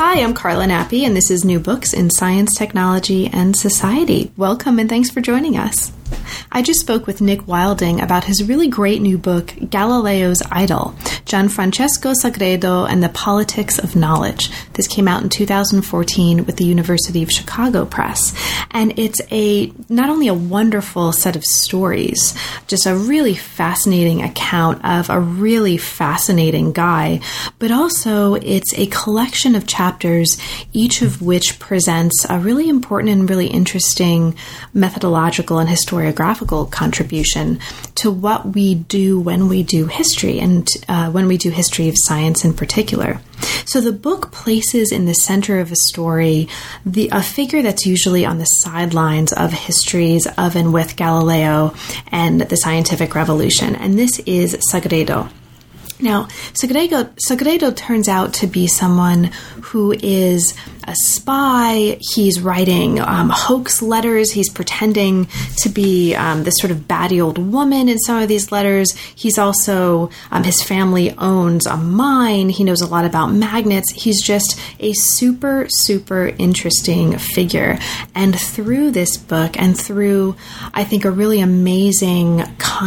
Hi, I'm Carla Nappi, and this is New Books in Science, Technology, and Society. Welcome, and thanks for joining us. I just spoke with Nick Wilding about his really great new book, Galileo's Idol, Gianfrancesco Sagredo and the Politics of Knowledge. This came out in 2014 with the University of Chicago Press. And it's not only a wonderful set of stories, just a really fascinating account of a really fascinating guy, but also it's a collection of chapters, each of which presents a really important and really interesting methodological and historiographical contribution to what we do when we do history, and when we do history of science in particular. So the book places in the center of a story a figure that's usually on the sidelines of histories of and with Galileo and the scientific revolution, and this is Sagredo. Now, Sagredo turns out to be someone who is a spy. He's writing hoax letters. He's pretending to be this sort of batty old woman in some of these letters. He's also, his family owns a mine. He knows a lot about magnets. He's just a super, super interesting figure. And through this book and through, I think, a really amazing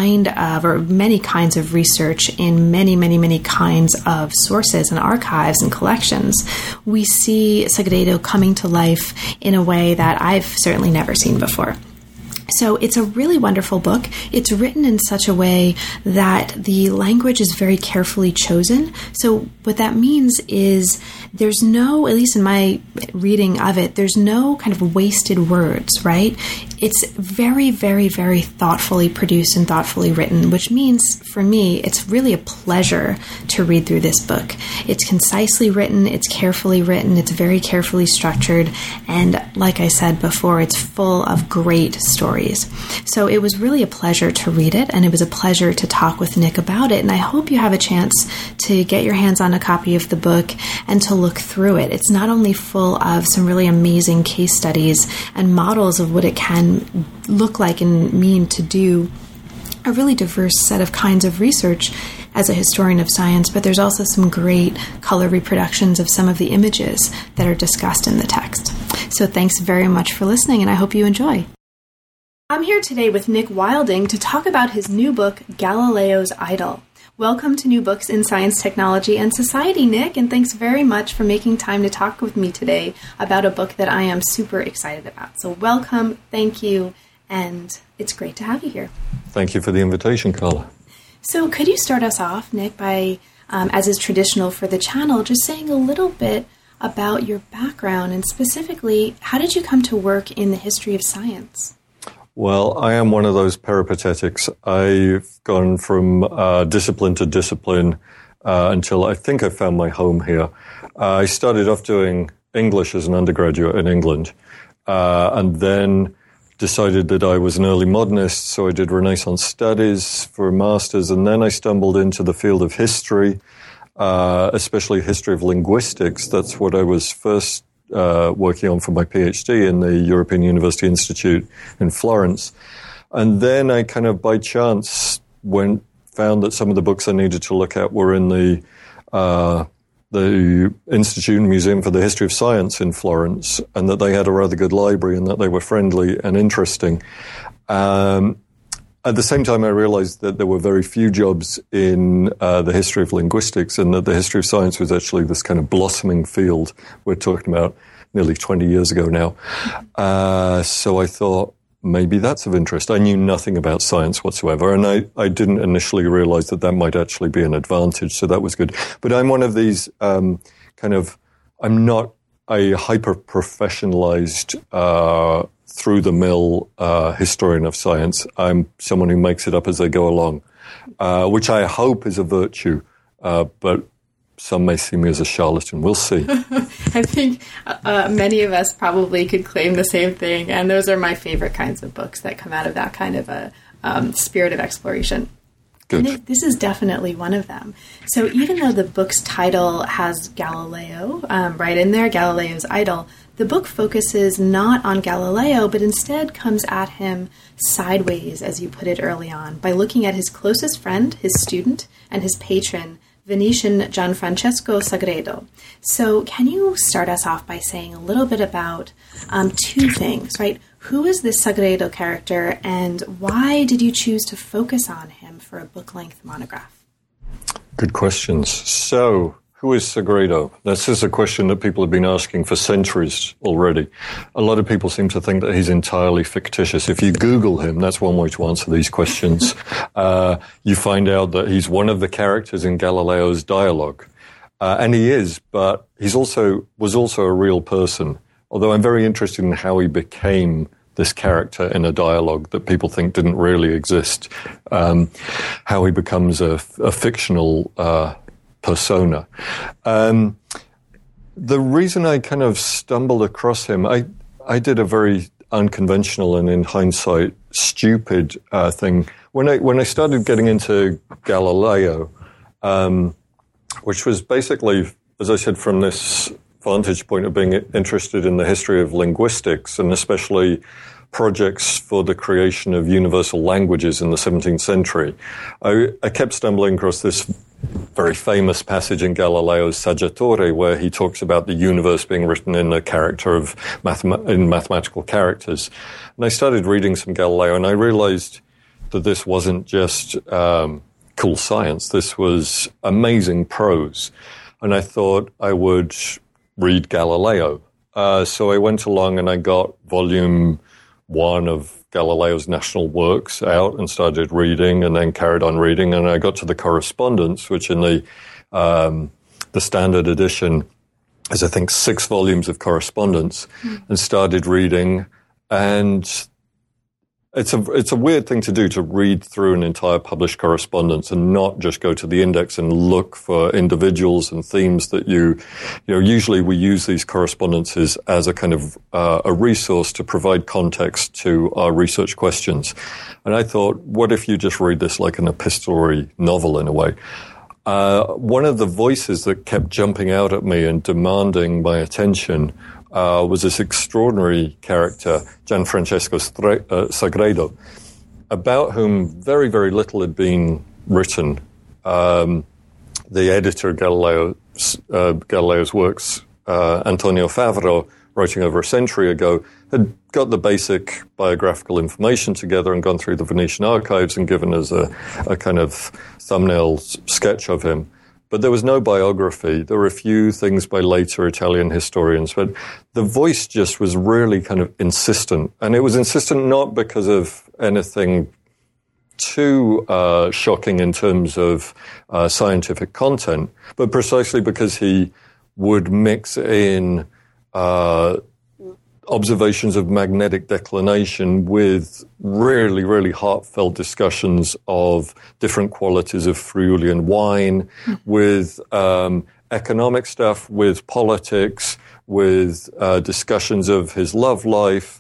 many kinds of research in many kinds of sources and archives and collections, we see Sagredo coming to life in a way that I've certainly never seen before. So it's a really wonderful book. It's written in such a way that the language is very carefully chosen. So what that means is there's no, at least in my reading of it, there's no kind of wasted words, right? It's very, very, very thoughtfully produced and thoughtfully written, which means for me, it's really a pleasure to read through this book. It's concisely written, it's carefully written, it's very carefully structured, and like I said before, it's full of great stories. So it was really a pleasure to read it, and it was a pleasure to talk with Nick about it, and I hope you have a chance to get your hands on a copy of the book and to look through it. It's not only full of some really amazing case studies and models of what it can look like and mean to do a really diverse set of kinds of research as a historian of science, but there's also some great color reproductions of some of the images that are discussed in the text. So thanks very much for listening, and I hope you enjoy. I'm here today with Nick Wilding to talk about his new book, Galileo's Idol. Welcome to New Books in Science, Technology, and Society, Nick, and thanks very much for making time to talk with me today about a book that I am super excited about. So welcome, thank you, and it's great to have you here. Thank you for the invitation, Carla. So could you start us off, Nick, by, as is traditional for the channel, just saying a little bit about your background, and specifically, how did you come to work in the history of science? Well, I am one of those peripatetics. I've gone from discipline to discipline until I think I found my home here. I started off doing English as an undergraduate in England, and then decided that I was an early modernist, so I did Renaissance studies for a master's, and then I stumbled into the field of history, especially history of linguistics. That's what I was first working on for my PhD in the European University Institute in Florence. And then I kind of by chance found that some of the books I needed to look at were in the Institute and Museum for the History of Science in Florence, and that they had a rather good library and that they were friendly and interesting. At the same time, I realized that there were very few jobs in the history of linguistics, and that the history of science was actually this kind of blossoming field we're talking about nearly 20 years ago now. So I thought, maybe that's of interest. I knew nothing about science whatsoever, and I didn't initially realize that might actually be an advantage, so that was good. But I'm one of these I'm not a hyper-professionalized through-the-mill historian of science. I'm someone who makes it up as they go along, which I hope is a virtue, but some may see me as a charlatan. We'll see. I think many of us probably could claim the same thing, and those are my favorite kinds of books that come out of that kind of a spirit of exploration. Good. And this is definitely one of them. So even though the book's title has Galileo right in there, Galileo's Idol, the book focuses not on Galileo, but instead comes at him sideways, as you put it early on, by looking at his closest friend, his student, and his patron, Venetian Gianfrancesco Sagredo. So can you start us off by saying a little bit about two things, right? Who is this Sagredo character, and why did you choose to focus on him for a book-length monograph? Good questions. So, who is Sagredo? This is a question that people have been asking for centuries already. A lot of people seem to think that he's entirely fictitious. If you Google him, that's one way to answer these questions. You find out that he's one of the characters in Galileo's dialogue. And he is, but was also a real person. Although I'm very interested in how he became this character in a dialogue that people think didn't really exist, how he becomes a fictional persona. The reason I kind of stumbled across him, I did a very unconventional and, in hindsight, stupid thing. When I started getting into Galileo, which was basically, as I said, from this vantage point of being interested in the history of linguistics, and especially projects for the creation of universal languages in the 17th century, I kept stumbling across this very famous passage in Galileo's Saggiatore, where he talks about the universe being written in a character of in mathematical characters. And I started reading some Galileo, and I realized that this wasn't just cool science. This was amazing prose. And I thought I would read Galileo. So I went along and I got volume 1 of Galileo's national works out and started reading, and then carried on reading. And I got to the correspondence, which in the standard edition is, I think, 6 volumes of correspondence, and started reading. And it's a weird thing to do, to read through an entire published correspondence and not just go to the index and look for individuals and themes that usually we use these correspondences as a kind of a resource to provide context to our research questions. And I thought, what if you just read this like an epistolary novel in a way? One of the voices that kept jumping out at me and demanding my attention was this extraordinary character, Gianfrancesco Sagredo, about whom very, very little had been written. The editor of Galileo's works, Antonio Favero, writing over a century ago, had got the basic biographical information together and gone through the Venetian archives and given us a kind of thumbnail sketch of him. But there was no biography. There were a few things by later Italian historians, but the voice just was really kind of insistent. And it was insistent not because of anything too shocking in terms of scientific content, but precisely because he would mix in observations of magnetic declination with really, really heartfelt discussions of different qualities of Friulian wine, with economic stuff, with politics, with discussions of his love life,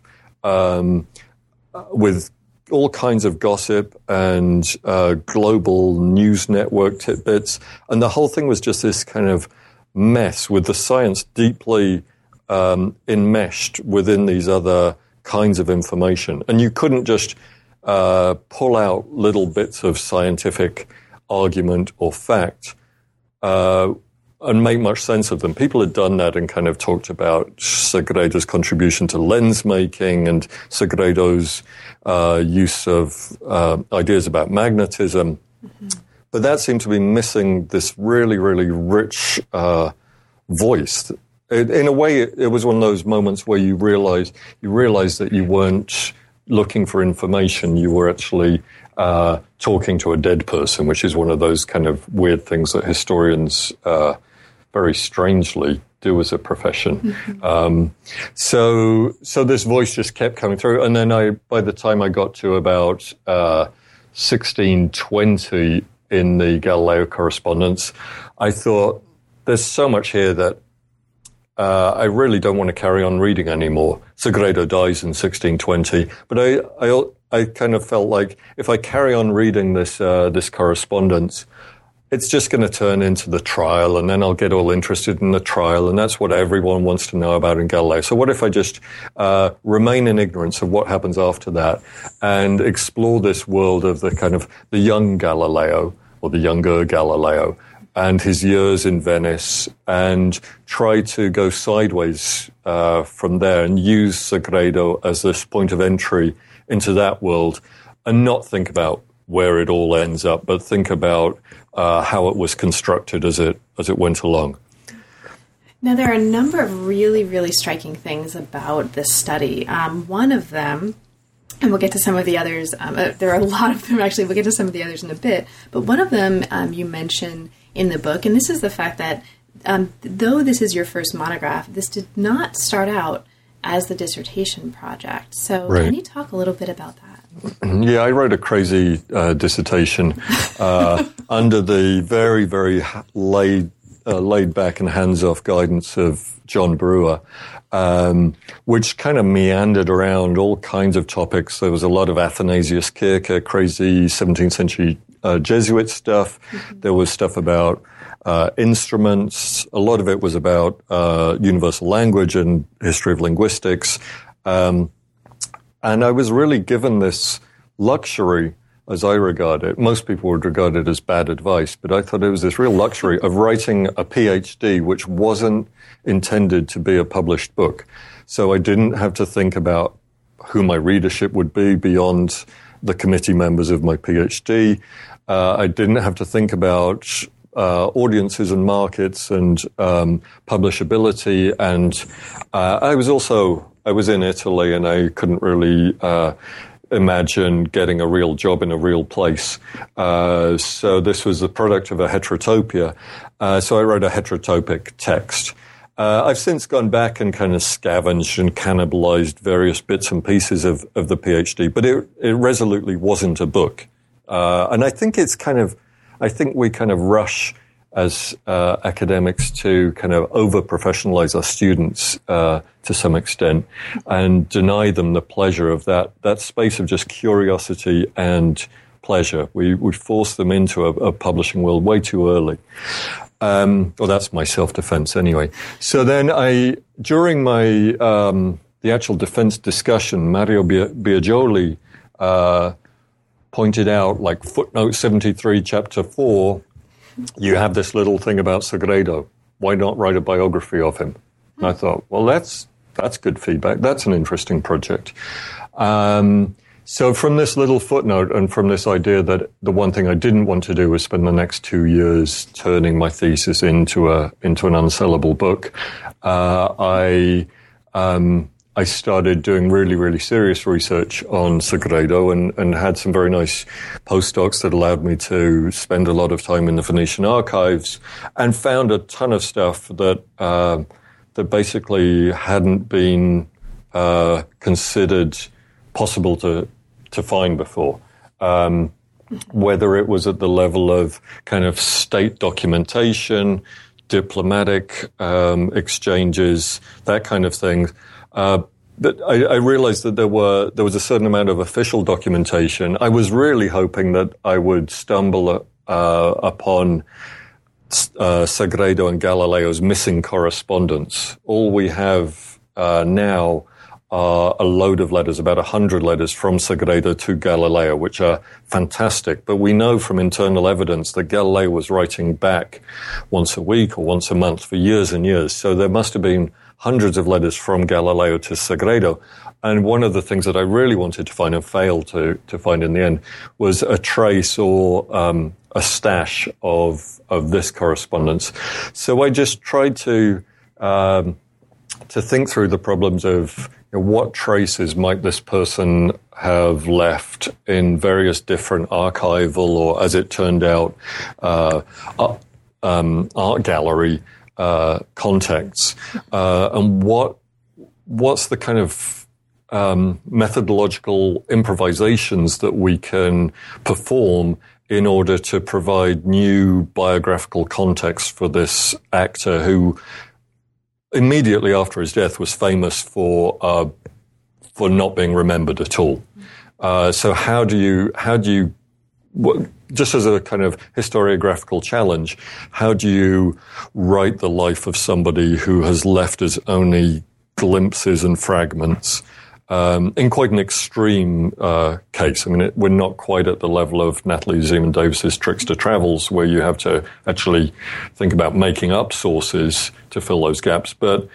with all kinds of gossip and global news network tidbits. And the whole thing was just this kind of mess with the science deeply enmeshed within these other kinds of information. And you couldn't just pull out little bits of scientific argument or fact and make much sense of them. People had done that and kind of talked about Sagredo's contribution to lens making and Sagredo's use of ideas about magnetism. Mm-hmm. But that seemed to be missing this really, really rich voice. In a way, it was one of those moments where you realize that you weren't looking for information. You were actually talking to a dead person, which is one of those kind of weird things that historians very strangely do as a profession. Mm-hmm. So this voice just kept coming through. And then by the time I got to about 1620 in the Galileo correspondence, I thought, there's so much here that I really don't want to carry on reading anymore. Sagredo dies in 1620, but I kind of felt like if I carry on reading this correspondence, it's just going to turn into the trial, and then I'll get all interested in the trial, and that's what everyone wants to know about in Galileo. So what if I just remain in ignorance of what happens after that and explore this world of the kind of the young Galileo, or the younger Galileo, and his years in Venice, and try to go sideways from there and use Sagredo as this point of entry into that world, and not think about where it all ends up, but think about how it was constructed as it went along. Now, there are a number of really, really striking things about this study. One of them, and we'll get to some of the others, there are a lot of them actually, we'll get to some of the others in a bit, but one of them you mention in the book, and this is the fact that though this is your first monograph, this did not start out as the dissertation project. So Can you talk a little bit about that? Yeah, I wrote a crazy dissertation under the very, very laid back and hands-off guidance of John Brewer, which kind of meandered around all kinds of topics. There was a lot of Athanasius Kircher, crazy 17th century Jesuit stuff. Mm-hmm. There was stuff about instruments. A lot of it was about universal language and history of linguistics. And I was really given this luxury, as I regard it. Most people would regard it as bad advice, but I thought it was this real luxury of writing a PhD which wasn't intended to be a published book. So I didn't have to think about who my readership would be beyond the committee members of my PhD. I didn't have to think about audiences and markets and publishability. And I was in Italy, and I couldn't really imagine getting a real job in a real place. So this was the product of a heterotopia. So I wrote a heterotopic text. I've since gone back and kind of scavenged and cannibalized various bits and pieces of the PhD, but it resolutely wasn't a book. And I think we kind of rush as academics to kind of over-professionalize our students to some extent and deny them the pleasure of that space of just curiosity and pleasure. We force them into a publishing world way too early. Well, that's my self-defense anyway. So then during the actual defense discussion, Mario Biagioli pointed out, like footnote 73, chapter 4, you have this little thing about Sagredo. Why not write a biography of him? And I thought, well, that's good feedback. That's an interesting project. So from this little footnote and from this idea that the one thing I didn't want to do was spend the next 2 years turning my thesis into an unsellable book, I started doing really, really serious research on Sagredo and had some very nice postdocs that allowed me to spend a lot of time in the Venetian archives, and found a ton of stuff that basically hadn't been considered possible to find before. Whether it was at the level of kind of state documentation, diplomatic exchanges, that kind of thing. But I realized that there was a certain amount of official documentation. I was really hoping that I would stumble upon Sagredo and Galileo's missing correspondence. All we have now are a load of letters, about 100 letters from Sagredo to Galileo, which are fantastic. But we know from internal evidence that Galileo was writing back once a week or once a month for years and years. So there must have been hundreds of letters from Galileo to Sagredo. And one of the things that I really wanted to find and failed to find in the end was a trace or a stash of this correspondence. So I just tried to think through the problems of what traces might this person have left in various different archival or, as it turned out, art gallery contexts, and what's the kind of methodological improvisations that we can perform in order to provide new biographical context for this actor who immediately after his death was famous for not being remembered at all. So how do you just as a kind of historiographical challenge, how do you write the life of somebody who has left us only glimpses and fragments? in quite an extreme case. I mean, we're not quite at the level of Natalie Zemon Davis's Trickster Travels, where you have to actually think about making up sources to fill those gaps. But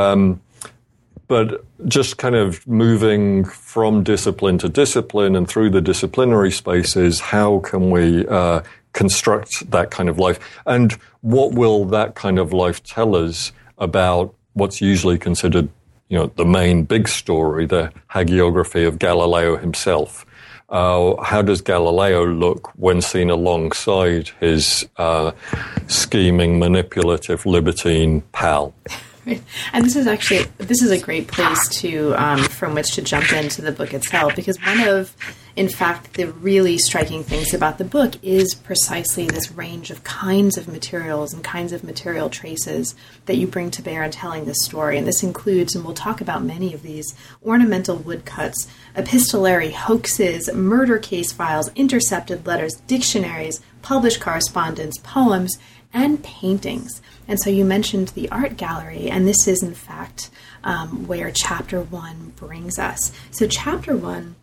just kind of moving from discipline to discipline and through the disciplinary spaces, how can we construct that kind of life? And what will that kind of life tell us about what's usually considered, the main big story, the hagiography of Galileo himself? How does Galileo look when seen alongside his scheming, manipulative, libertine pal? Right. And this is a great place to from which to jump into the book itself, because one of, in fact, the really striking things about the book is precisely this range of kinds of materials and kinds of material traces that you bring to bear in telling this story. And this includes, and we'll talk about many of these, ornamental woodcuts, epistolary hoaxes, murder case files, intercepted letters, dictionaries, published correspondence, poems, and paintings. And so you mentioned the art gallery, and this is, in fact, where Chapter 1 brings us. So Chapter 1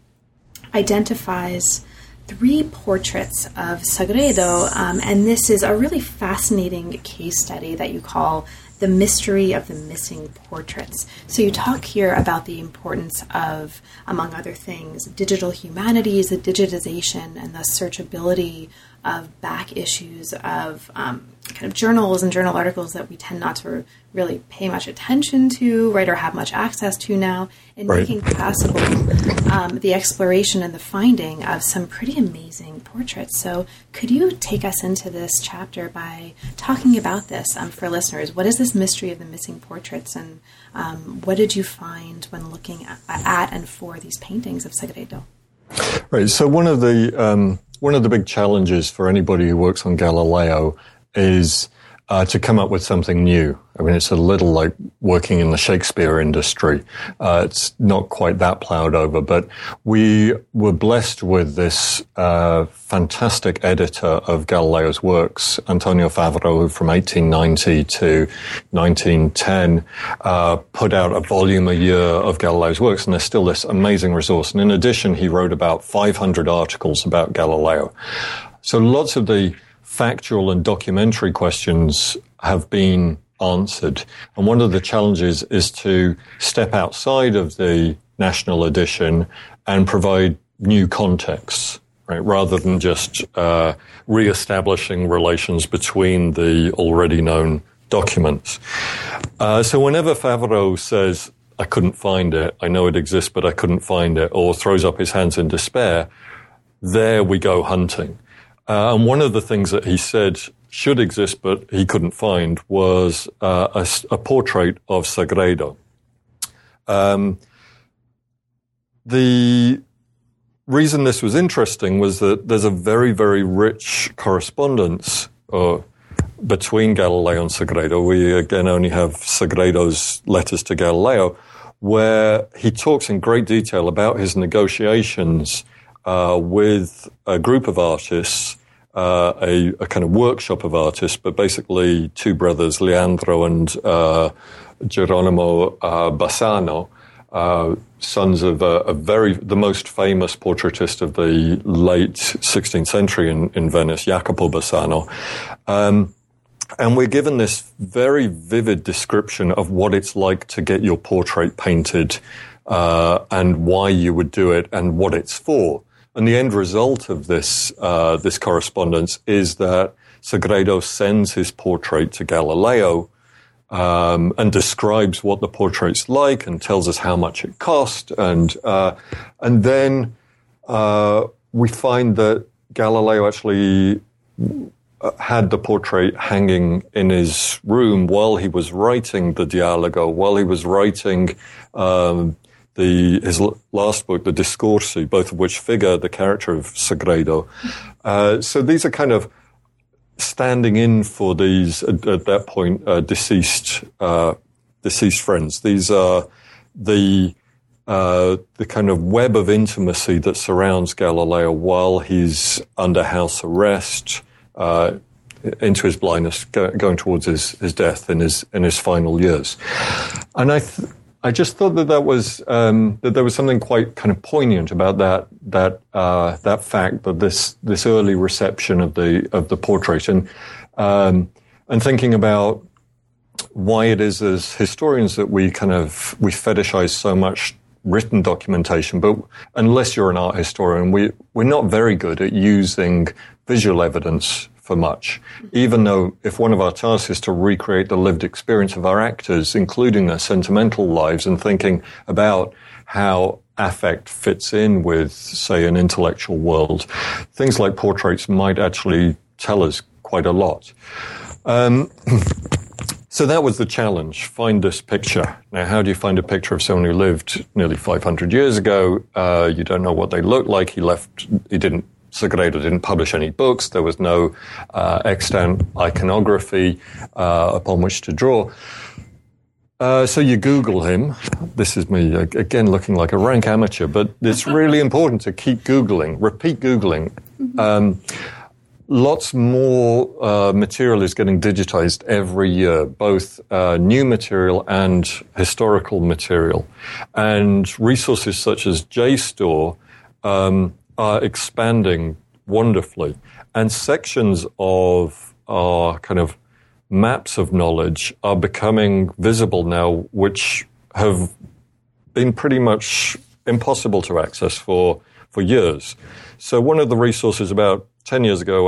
identifies 3 portraits of Sagredo, and this is a really fascinating case study that you call The Mystery of the Missing Portraits. So you talk here about the importance of, among other things, digital humanities, the digitization and the searchability of back issues of kind of journals and journal articles that we tend not to really pay much attention to, right, or have much access to now, and making possible the exploration and the finding of some pretty amazing portraits. So could you take us into this chapter by talking about this for listeners? What is this mystery of the missing portraits, and what did you find when looking at and for these paintings of Sagredo? Right. So one of the big challenges for anybody who works on Galileo is to come up with something new. I mean, it's a little like working in the Shakespeare industry. It's not quite that plowed over, but we were blessed with this fantastic editor of Galileo's works, Antonio Favero, who from 1890 to 1910 put out a volume a year of Galileo's works, and there's still this amazing resource. And in addition, he wrote about 500 articles about Galileo. So lots of the factual and documentary questions have been answered. And one of the challenges is to step outside of the national edition and provide new contexts, right? Rather than just re-establishing relations between the already known documents. So whenever Favero says, I couldn't find it, I know it exists, but I couldn't find it, or throws up his hands in despair, there we go hunting. And one of the things that he said should exist, but he couldn't find, was a portrait of Sagredo. The reason this was interesting was that there's a very, very rich correspondence between Galileo and Sagredo. We, again, only have Sagredo's letters to Galileo, where he talks in great detail about his negotiations with a group of artists, a kind of workshop of artists, but basically 2 brothers, Leandro and Geronimo Bassano, sons of the most famous portraitist of the late 16th century in Venice, Jacopo Bassano. And we're given this very vivid description of what it's like to get your portrait painted, and why you would do it and what it's for. And the end result of this correspondence is that Sagredo sends his portrait to Galileo, and describes what the portrait's like and tells us how much it cost. And then we find that Galileo actually had the portrait hanging in his room while he was writing the Dialogo, while he was writing his last book, the Discorsi, both of which figure the character of Sagredo. So these are kind of standing in for these, at that point, deceased friends. These are the kind of web of intimacy that surrounds Galileo while he's under house arrest, into his blindness, going towards his death in his final years. And I just thought that that there was something quite kind of poignant about that fact that this early reception of the portrait, and thinking about why it is as historians that we fetishize so much written documentation, but unless you're an art historian, we're not very good at using visual evidence for much, even though if one of our tasks is to recreate the lived experience of our actors, including their sentimental lives, and thinking about how affect fits in with, say, an intellectual world, things like portraits might actually tell us quite a lot. So that was the challenge, find this picture. Now, how do you find a picture of someone who lived nearly 500 years ago? You don't know what they looked like. Sagredo didn't publish any books. There was no extant iconography upon which to draw. So you Google him. This is me, again, looking like a rank amateur, but it's really important to keep Googling, repeat Googling. Lots more material is getting digitized every year, both new material and historical material. And resources such as JSTOR are expanding wonderfully. And sections of our kind of maps of knowledge are becoming visible now, which have been pretty much impossible to access for years. So one of the resources about 10 years ago,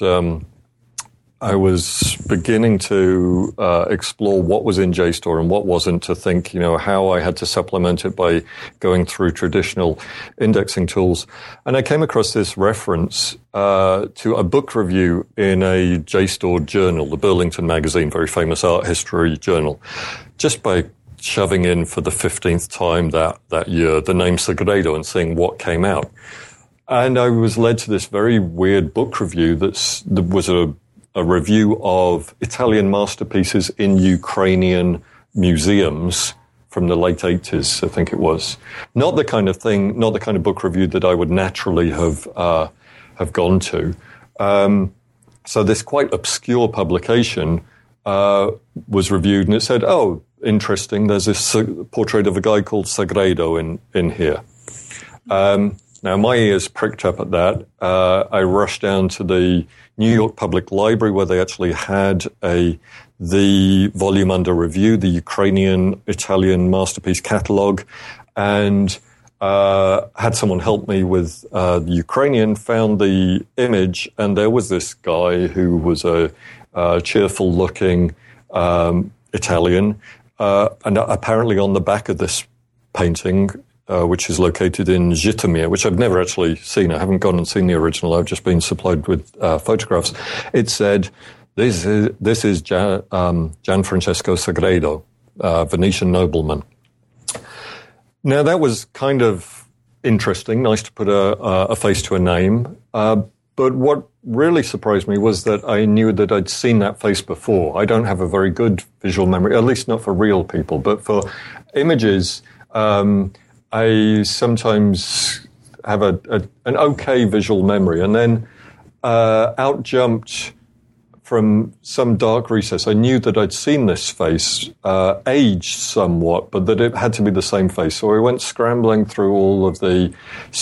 I was beginning to explore what was in JSTOR and what wasn't, to think, how I had to supplement it by going through traditional indexing tools. And I came across this reference to a book review in a JSTOR journal, the Burlington Magazine, very famous art history journal, just by shoving in for the 15th time that year the name Sagredo and seeing what came out. And I was led to this very weird book review that was a review of Italian masterpieces in Ukrainian museums from the late 80s, I think it was. Not the kind of book review that I would naturally have gone to. So this quite obscure publication was reviewed, and it said, "Oh, interesting, there's this portrait of a guy called Sagredo in here." Now, my ears pricked up at that. I rushed down to the New York Public Library, where they actually had the volume under review, the Ukrainian-Italian masterpiece catalog, and had someone help me with the Ukrainian, found the image, and there was this guy who was a cheerful-looking Italian, and apparently on the back of this painting, which is located in Zhytomyr, which I've never actually seen. I haven't gone and seen the original. I've just been supplied with photographs. It said, this is Gianfrancesco Sagredo, Venetian nobleman. Now, that was kind of interesting, nice to put a face to a name. But what really surprised me was that I knew that I'd seen that face before. I don't have a very good visual memory, at least not for real people, but for images, I sometimes have an okay visual memory, and then out jumped from some dark recess. I knew that I'd seen this face, aged somewhat, but that it had to be the same face. So I went scrambling through all of the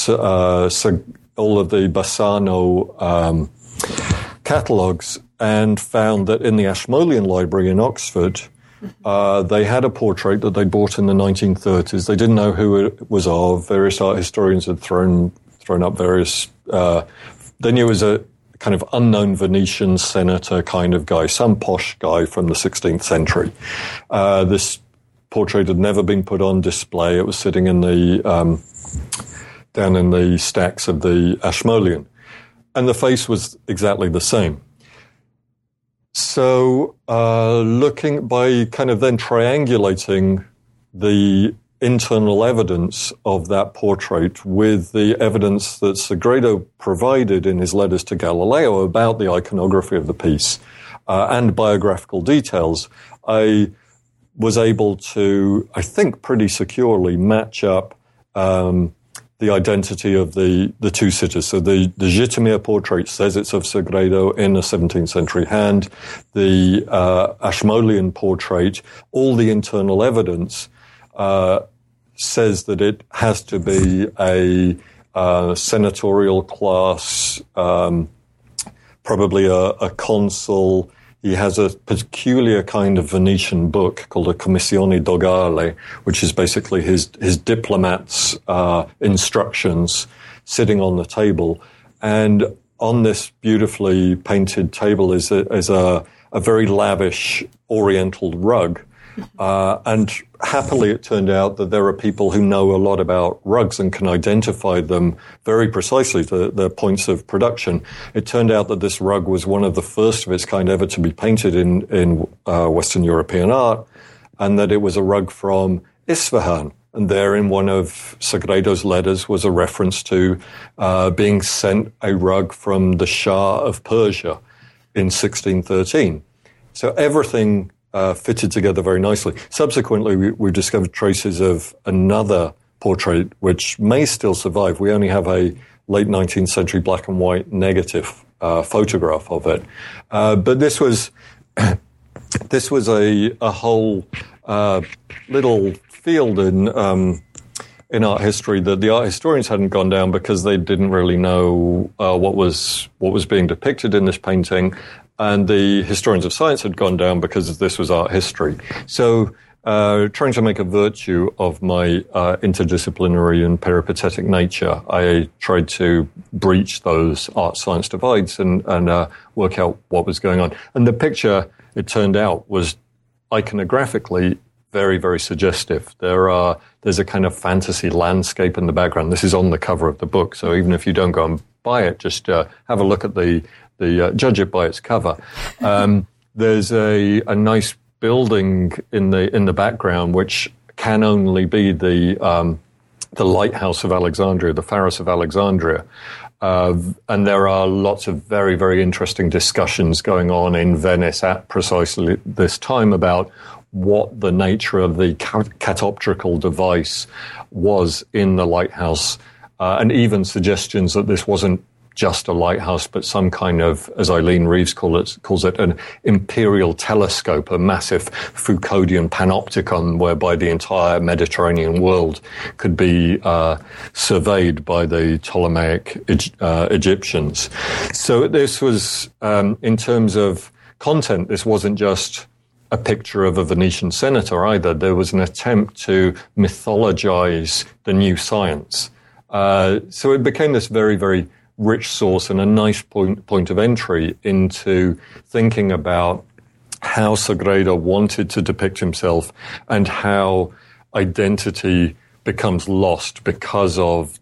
Bassano catalogues and found that in the Ashmolean Library in Oxford, they had a portrait that they'd bought in the 1930s. They didn't know who it was of. Various art historians had thrown up various... they knew it was a kind of unknown Venetian senator kind of guy, some posh guy from the 16th century. This portrait had never been put on display. It was sitting in the down in the stacks of the Ashmolean. And the face was exactly the same. So, looking by kind of then triangulating the internal evidence of that portrait with the evidence that Sagredo provided in his letters to Galileo about the iconography of the piece and biographical details, I was able to, I think, pretty securely match up the identity of the two sitters. So the Zhytomyr portrait says it's of Sagredo in a 17th century hand. The Ashmolean portrait, all the internal evidence says that it has to be a senatorial class, probably a consul. He has a peculiar kind of Venetian book called a Commissione Dogale, which is basically his diplomats' instructions sitting on the table. And on this beautifully painted table is a very lavish Oriental rug. And happily, it turned out that there are people who know a lot about rugs and can identify them very precisely, the points of production. It turned out that this rug was one of the first of its kind ever to be painted in Western European art, and that it was a rug from Isfahan. And there in one of Sagredo's letters was a reference to being sent a rug from the Shah of Persia in 1613. So everything fitted together very nicely. Subsequently, we discovered traces of another portrait which may still survive. We only have a late 19th century black and white negative photograph of it. But this was a whole little field in art history that the art historians hadn't gone down because they didn't really know what was being depicted in this painting. And the historians of science had gone down because this was art history. So trying to make a virtue of my interdisciplinary and peripatetic nature, I tried to breach those art-science divides and work out what was going on. And the picture, it turned out, was iconographically very, very suggestive. There's a kind of fantasy landscape in the background. This is on the cover of the book, so even if you don't go and buy it, just have a look at judge it by its cover. There's a nice building in the background which can only be the lighthouse of Alexandria, the Pharos of Alexandria. And there are lots of very, very interesting discussions going on in Venice at precisely this time about what the nature of the catoptrical device was in the lighthouse, and even suggestions that this wasn't just a lighthouse, but some kind of, as Eileen Reeves calls it, an imperial telescope, a massive Foucauldian panopticon whereby the entire Mediterranean world could be surveyed by the Ptolemaic Egyptians. So this was, in terms of content, this wasn't just a picture of a Venetian senator either. There was an attempt to mythologize the new science. So it became this very, very rich source and a nice point of entry into thinking about how Sagredo wanted to depict himself and how identity becomes lost because of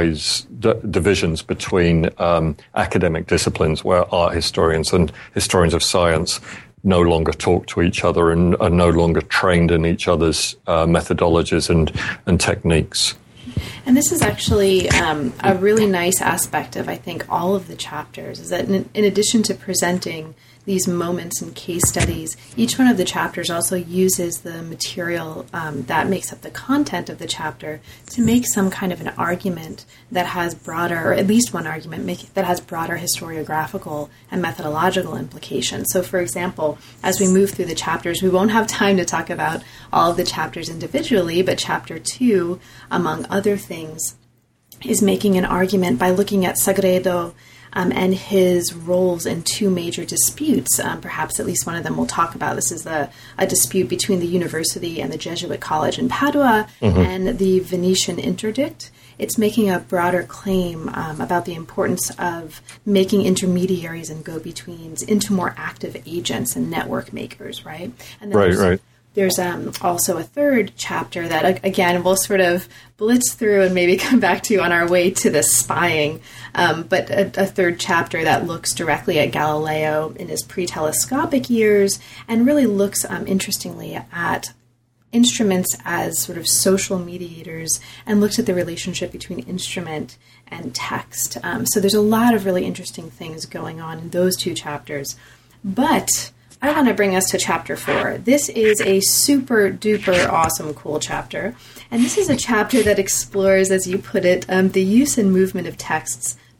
divisions between academic disciplines, where art historians and historians of science no longer talk to each other and are no longer trained in each other's methodologies and techniques. And this is actually a really nice aspect of, I think, all of the chapters, is that in addition to presenting these moments and case studies, each one of the chapters also uses the material that makes up the content of the chapter to make some kind of an argument that has broader, or at least one argument that has broader historiographical and methodological implications. So, for example, as we move through the chapters, we won't have time to talk about all of the chapters individually, but Chapter 2, among other things, is making an argument by looking at Sagredo and his roles in two major disputes. Perhaps at least one of them we'll talk about. This is a dispute between the university and the Jesuit college in Padua and the Venetian interdict. It's making a broader claim about the importance of making intermediaries and go-betweens into more active agents and network makers, right? And then right. There's also a third chapter that, again, we'll sort of blitz through and maybe come back to on our way to the spying, but a third chapter that looks directly at Galileo in his pre-telescopic years and really looks, interestingly, at instruments as sort of social mediators and looks at the relationship between instrument and text. So there's a lot of really interesting things going on in those two chapters. But I want to bring us to Chapter 4. This is a super duper awesome, cool chapter. And this is a chapter that explores, as you put it, the use and movement of texts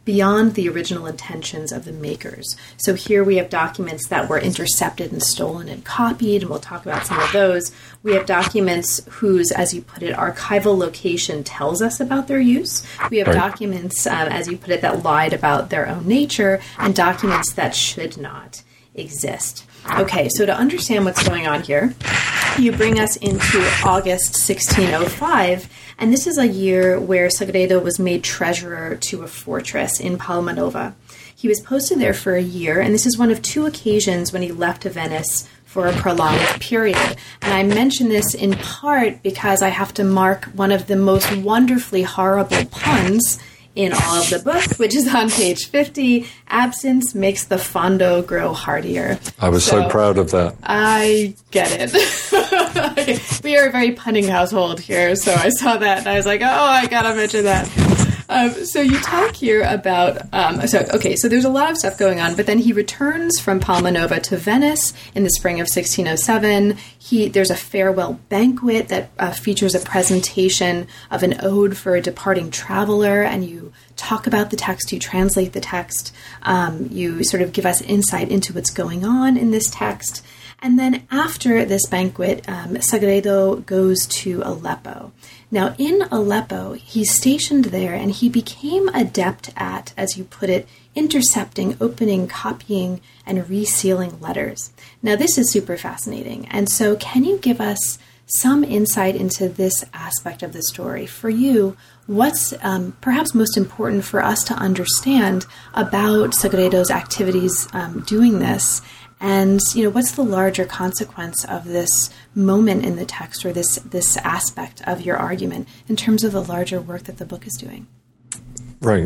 beyond the original intentions of the makers. So here we have documents that were intercepted and stolen and copied, and we'll talk about some of those. We have documents whose, as you put it, archival location tells us about their use. We have documents, as you put it, that lied about their own nature, and documents that should not exist. Okay, so to understand what's going on here, you bring us into August 1605, and this is a year where Sagredo was made treasurer to a fortress in Palma Nova. He was posted there for a year, and this is one of two occasions when he left Venice for a prolonged period. And I mention this in part because I have to mark one of the most wonderfully horrible puns in all of the book, which is on page 50. Absence makes the fondo grow hardier. I was so proud of that. I get it. We are a very punning household here, so I saw that and I was like, oh, I gotta mention that. So you talk here about, so there's a lot of stuff going on, but then he returns from Palma Nova to Venice in the spring of 1607. There's a farewell banquet that features a presentation of an ode for a departing traveler, and you talk about the text, you translate the text, you sort of give us insight into what's going on in this text. And then after this banquet, Sagredo goes to Aleppo. Now, in Aleppo, he's stationed there, and he became adept at, as you put it, intercepting, opening, copying, and resealing letters. Now, this is super fascinating. And so can you give us some insight into this aspect of the story? For you, what's perhaps most important for us to understand about Sagredo's activities doing this? And, what's the larger consequence of this moment in the text, or this aspect of your argument in terms of the larger work that the book is doing? Right.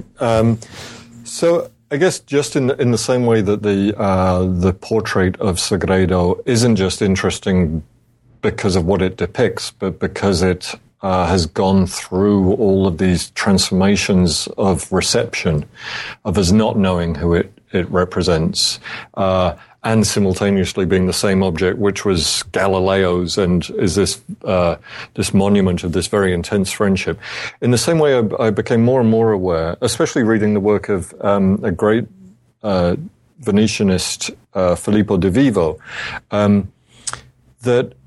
So I guess just in the same way that the portrait of Sagredo isn't just interesting because of what it depicts, but because it has gone through all of these transformations of reception, of us not knowing who it represents, and simultaneously being the same object, which was Galileo's, and is this monument of this very intense friendship. In the same way, I became more and more aware, especially reading the work of a great Venetianist, Filippo de Vivo, that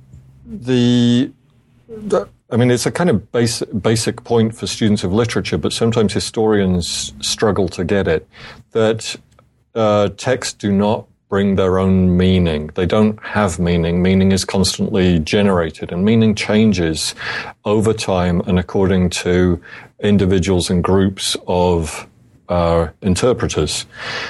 it's a kind of basic point for students of literature, but sometimes historians struggle to get it, that texts do not bring their own meaning. They don't have meaning. Meaning is constantly generated, and meaning changes over time and according to individuals and groups of interpreters.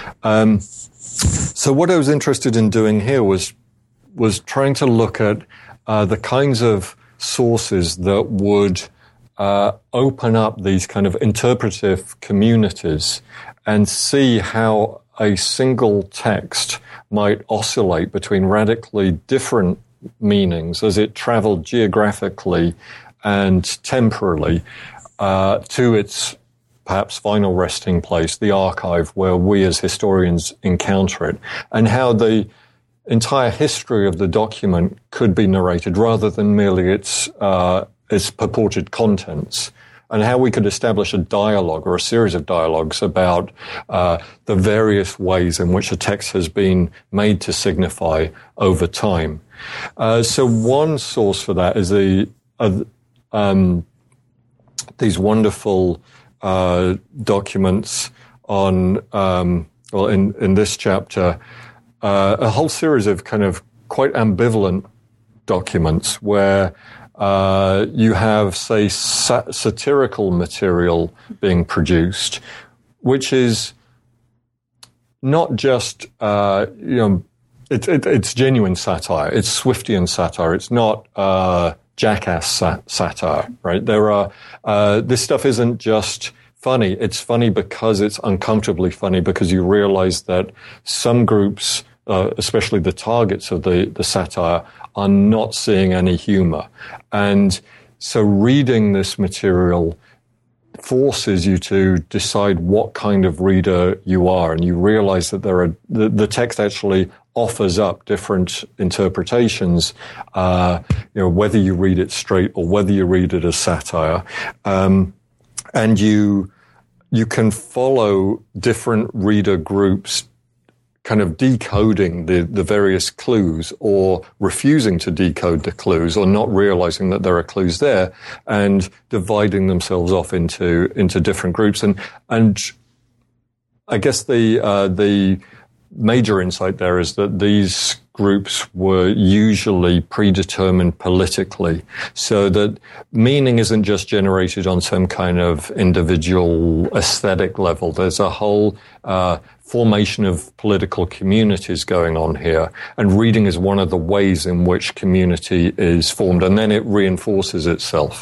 So what I was interested in doing here was trying to look at the kinds of sources that would open up these kind of interpretive communities and see how a single text might oscillate between radically different meanings as it traveled geographically and temporally to its perhaps final resting place, the archive, where we as historians encounter it, and how the entire history of the document could be narrated rather than merely its purported contents, and how we could establish a dialogue or a series of dialogues about the various ways in which a text has been made to signify over time. So one source for that is these wonderful documents on, in this chapter, a whole series of kind of quite ambivalent documents where you have, say, satirical material being produced, which is not just, it's genuine satire. It's Swiftian satire. It's not jackass satire, right? This stuff isn't just funny. It's funny because it's uncomfortably funny, because you realize that some groups, especially the targets of the satire, are not seeing any humor. And so reading this material forces you to decide what kind of reader you are, and you realize that the text actually offers up different interpretations, whether you read it straight or whether you read it as satire. And you you can follow different reader groups kind of decoding the various clues or refusing to decode the clues or not realizing that there are clues there and dividing themselves off into different groups. And I guess the major insight there is that these groups were usually predetermined politically, so that meaning isn't just generated on some kind of individual aesthetic level. There's a whole formation of political communities going on here, and reading is one of the ways in which community is formed, and then it reinforces itself.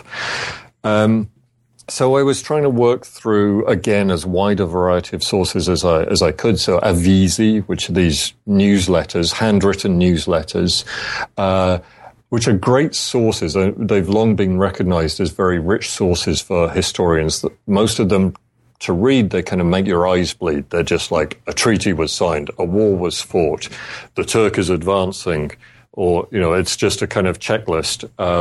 So I was trying to work through, again, as wide a variety of sources as I could. So Avisi, which are these newsletters, handwritten newsletters, which are great sources. They've long been recognized as very rich sources for historians. Most of them, to read, they kind of make your eyes bleed. They're just like, a treaty was signed, a war was fought, the Turk is advancing, or, it's just a kind of checklist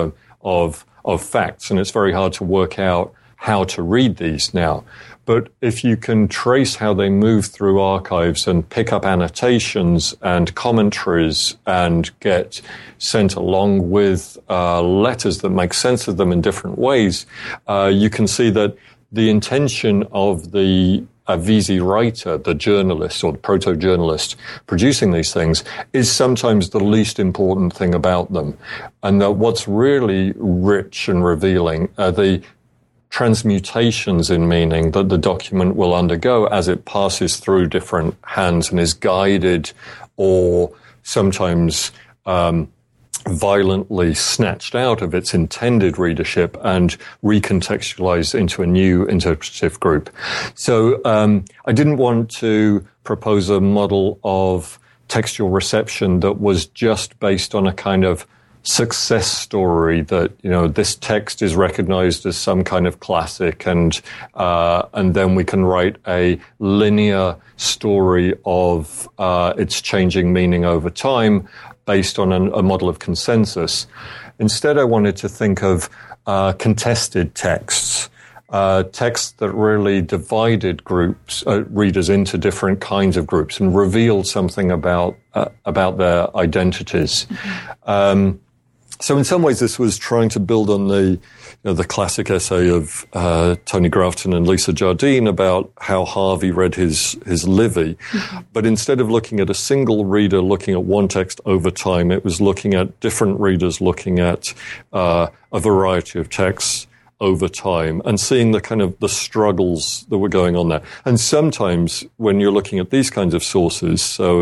of facts, and it's very hard to work out how to read these now. But if you can trace how they move through archives and pick up annotations and commentaries and get sent along with letters that make sense of them in different ways, you can see that the intention of the Avisi writer, the journalist or the proto-journalist producing these things, is sometimes the least important thing about them. And that what's really rich and revealing are the transmutations in meaning that the document will undergo as it passes through different hands and is guided or sometimes violently snatched out of its intended readership and recontextualized into a new interpretive group. So I didn't want to propose a model of textual reception that was just based on a kind of success story that, this text is recognized as some kind of classic and then we can write a linear story of its changing meaning over time based on a model of consensus. Instead, I wanted to think of contested texts, texts that really divided groups, readers into different kinds of groups and revealed something about their identities. Mm-hmm. So in some ways, this was trying to build on the classic essay of Tony Grafton and Lisa Jardine about how Harvey read his Livy. Mm-hmm. But instead of looking at a single reader looking at one text over time, it was looking at different readers looking at a variety of texts over time and seeing the kind of the struggles that were going on there. And sometimes when you're looking at these kinds of sources,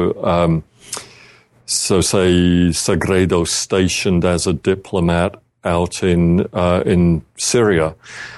so say Sagredo stationed as a diplomat out in Syria,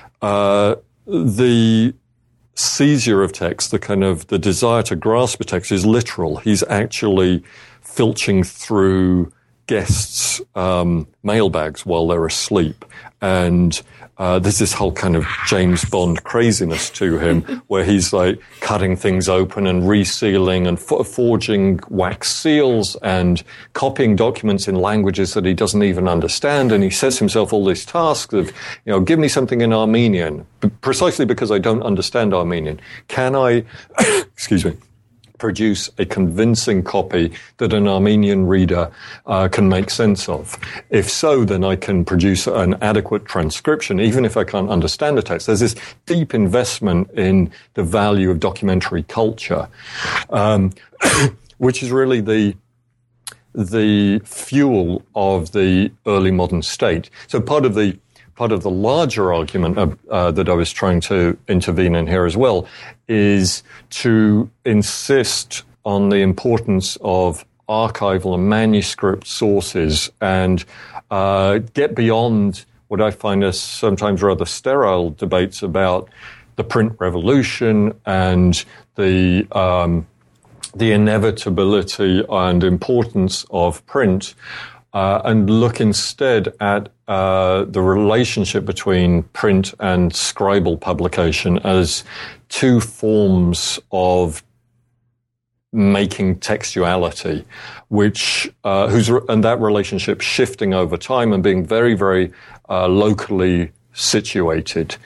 the seizure of text, the desire to grasp a text is literal. He's actually filching through guests' mailbags while they're asleep. And there's this whole kind of James Bond craziness to him where he's like cutting things open and resealing and forging wax seals and copying documents in languages that he doesn't even understand. And he sets himself all these tasks of, give me something in Armenian, precisely because I don't understand Armenian. Can I, produce a convincing copy that an Armenian reader can make sense of? If so, then I can produce an adequate transcription, even if I can't understand the text. There's this deep investment in the value of documentary culture, which is really the fuel of the early modern state. So part of the larger argument that I was trying to intervene in here as well is to insist on the importance of archival and manuscript sources and get beyond what I find as sometimes rather sterile debates about the print revolution and the inevitability and importance of print, and look instead at the relationship between print and scribal publication as two forms of making textuality, and that relationship shifting over time and being very, very locally situated.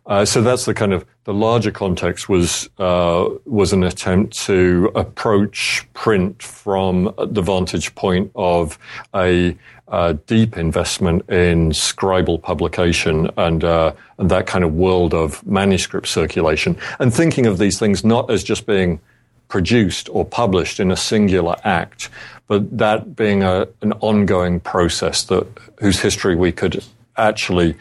So that's the larger context was an attempt to approach print from the vantage point of a deep investment in scribal publication and that kind of world of manuscript circulation, and thinking of these things not as just being produced or published in a singular act, but that being an ongoing process whose history we could actually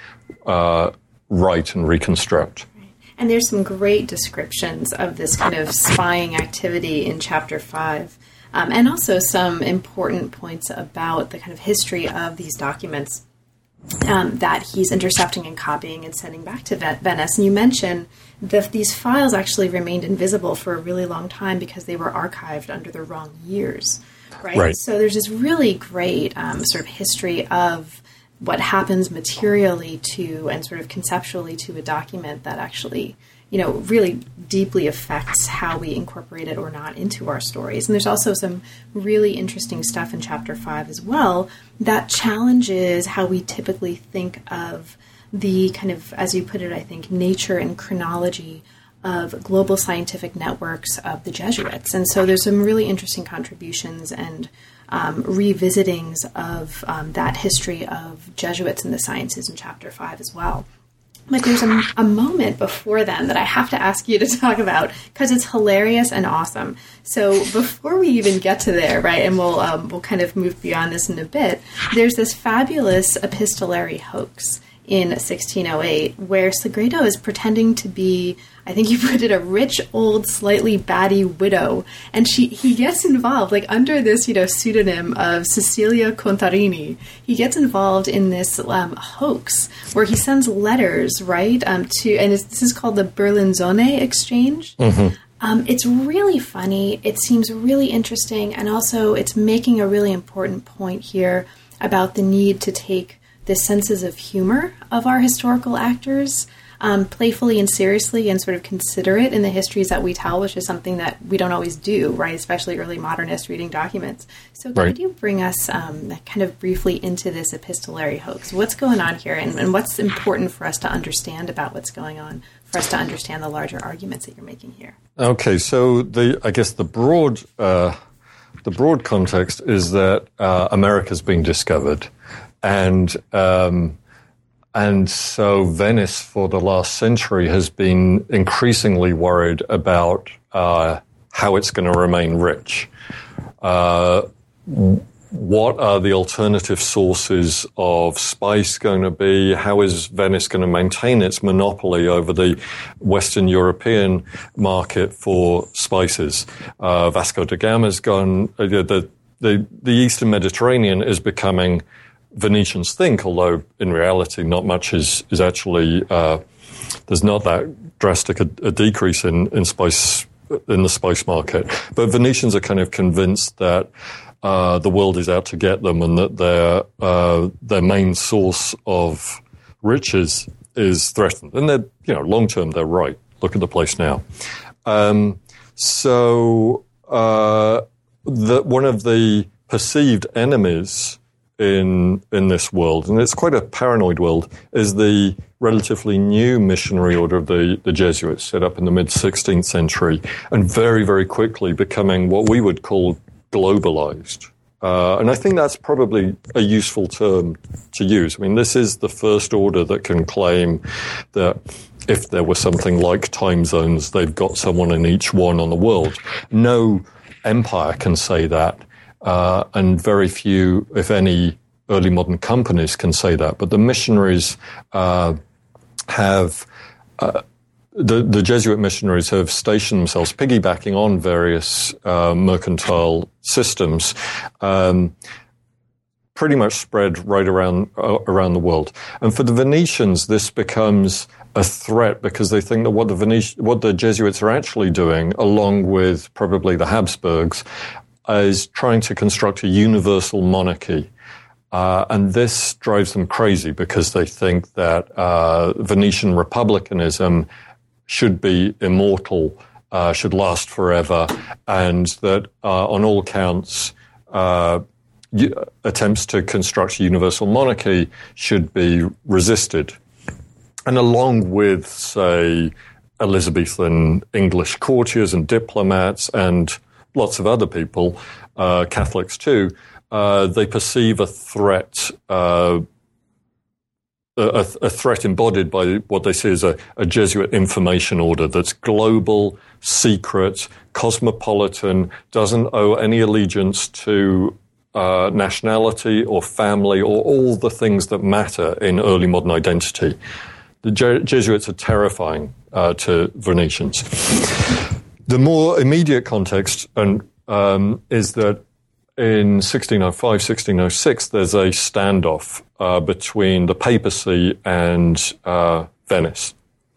write and reconstruct. And there's some great descriptions of this kind of spying activity in Chapter 5, and also some important points about the kind of history of these documents that he's intercepting and copying and sending back to Venice. And you mentioned that these files actually remained invisible for a really long time because they were archived under the wrong years, right? So there's this really great sort of history of what happens materially to and sort of conceptually to a document that actually, really deeply affects how we incorporate it or not into our stories. And there's also some really interesting stuff in Chapter 5 as well that challenges how we typically think of the kind of, as you put it, I think, nature and chronology of global scientific networks of the Jesuits. And so there's some really interesting contributions and revisitings of that history of Jesuits and the sciences in Chapter 5 as well. But there's a moment before then that I have to ask you to talk about because it's hilarious and awesome. So before we even get to there, right, and we'll kind of move beyond this in a bit, there's this fabulous epistolary hoax in 1608 where Sagredo is pretending to be, I think you put it, a rich, old, slightly batty widow. And he gets involved, like under this, pseudonym of Cecilia Contarini. He gets involved in this hoax where he sends letters, right, this is called the Berlinzone Exchange. Mm-hmm. It's really funny. It seems really interesting. And also it's making a really important point here about the need to take the senses of humor of our historical actors playfully and seriously and sort of consider it in the histories that we tell, which is something that we don't always do, right? Especially early modernists reading documents. So could you bring us kind of briefly into this epistolary hoax? What's going on here and what's important for us to understand about what's going on, for us to understand the larger arguments that you're making here? Okay, so I guess the broad context is that America's being discovered. And so Venice for the last century has been increasingly worried about how it's going to remain rich. What are the alternative sources of spice going to be? How is Venice going to maintain its monopoly over the Western European market for spices? Vasco da Gama's gone. The Eastern Mediterranean is becoming Venetians think, although in reality not much is actually, there's not that drastic a decrease in spice, in the spice market. But Venetians are kind of convinced that the world is out to get them and that their main source of riches is threatened. And they're, long term, they're right. Look at the place now. So one of the perceived enemies in this world, and it's quite a paranoid world, is the relatively new missionary order of the Jesuits, set up in the mid-16th century, and very, very quickly becoming what we would call globalized. And I think that's probably a useful term to use. I mean, this is the first order that can claim that if there were something like time zones, they've got someone in each one on the world. No empire can say that. And very few, if any, early modern companies can say that. But the missionaries have, the Jesuit missionaries have stationed themselves, piggybacking on various mercantile systems, pretty much spread right around the world. And for the Venetians, this becomes a threat because they think that what the Jesuits are actually doing, along with probably the Habsburgs, is trying to construct a universal monarchy. And this drives them crazy because they think that Venetian republicanism should be immortal, should last forever, and that on all counts, attempts to construct a universal monarchy should be resisted. And along with, say, Elizabethan English courtiers and diplomats and lots of other people, Catholics too, they perceive a threat, a threat embodied by what they see as a Jesuit information order that's global, secret, cosmopolitan, doesn't owe any allegiance to nationality or family or all the things that matter in early modern identity. The Jesuits are terrifying to Venetians. The more immediate context is that in 1605, 1606, there's a standoff between the papacy and Venice.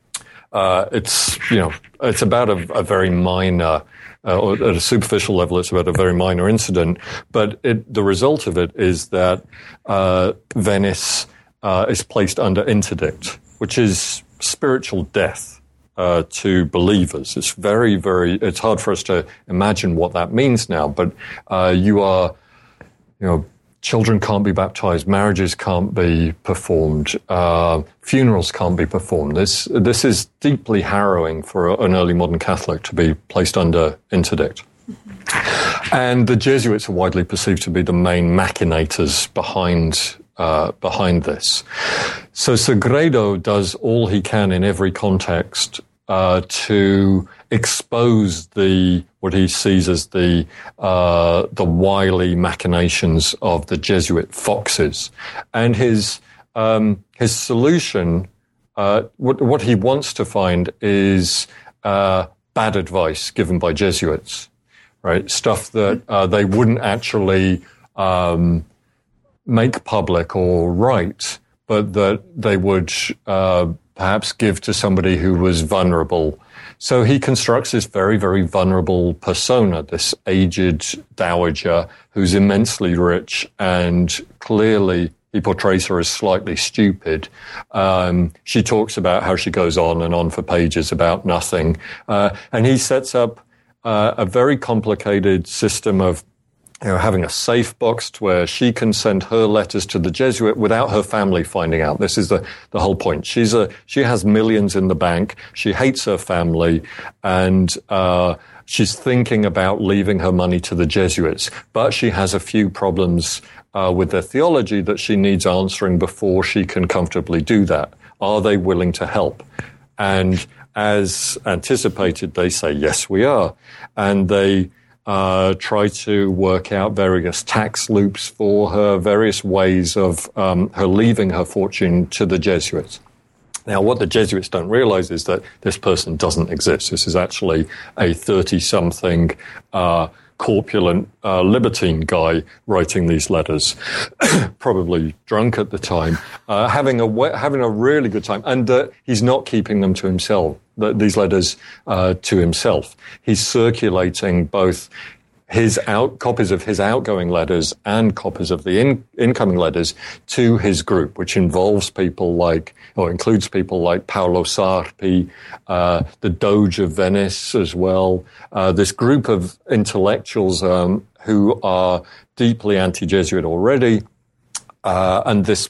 It's about a very minor, or at a superficial level, it's about a very minor incident. But the result of it is that Venice is placed under interdict, which is spiritual death to believers. It's very, very. It's hard for us to imagine what that means now. But children can't be baptized, marriages can't be performed, funerals can't be performed. This is deeply harrowing for an early modern Catholic to be placed under interdict. And the Jesuits are widely perceived to be the main machinators behind this. So Sagredo does all he can in every context to expose what he sees as the wily machinations of the Jesuit foxes, and his solution. What he wants to find is bad advice given by Jesuits, right? Stuff that they wouldn't actually make public or write, but that they would perhaps give to somebody who was vulnerable. So he constructs this very, very vulnerable persona, this aged dowager who's immensely rich, and clearly he portrays her as slightly stupid. She talks about how she goes on and on for pages about nothing. And he sets up a very complicated system of having a safe box where she can send her letters to the Jesuit without her family finding out. This is the whole point. She has millions in the bank. She hates her family, and she's thinking about leaving her money to the Jesuits. But she has a few problems with their theology that she needs answering before she can comfortably do that. Are they willing to help? And as anticipated, they say, yes, we are. And they try to work out various tax loops for her, various ways of her leaving her fortune to the Jesuits. Now, what the Jesuits don't realize is that this person doesn't exist. This is actually a 30-something corpulent libertine guy writing these letters, probably drunk at the time, having a really good time, and he's not keeping them to himself. These letters to himself. He's circulating both his copies of his outgoing letters and copies of the incoming letters to his group, which includes people like Paolo Sarpi, the Doge of Venice as well, this group of intellectuals who are deeply anti-Jesuit already, and this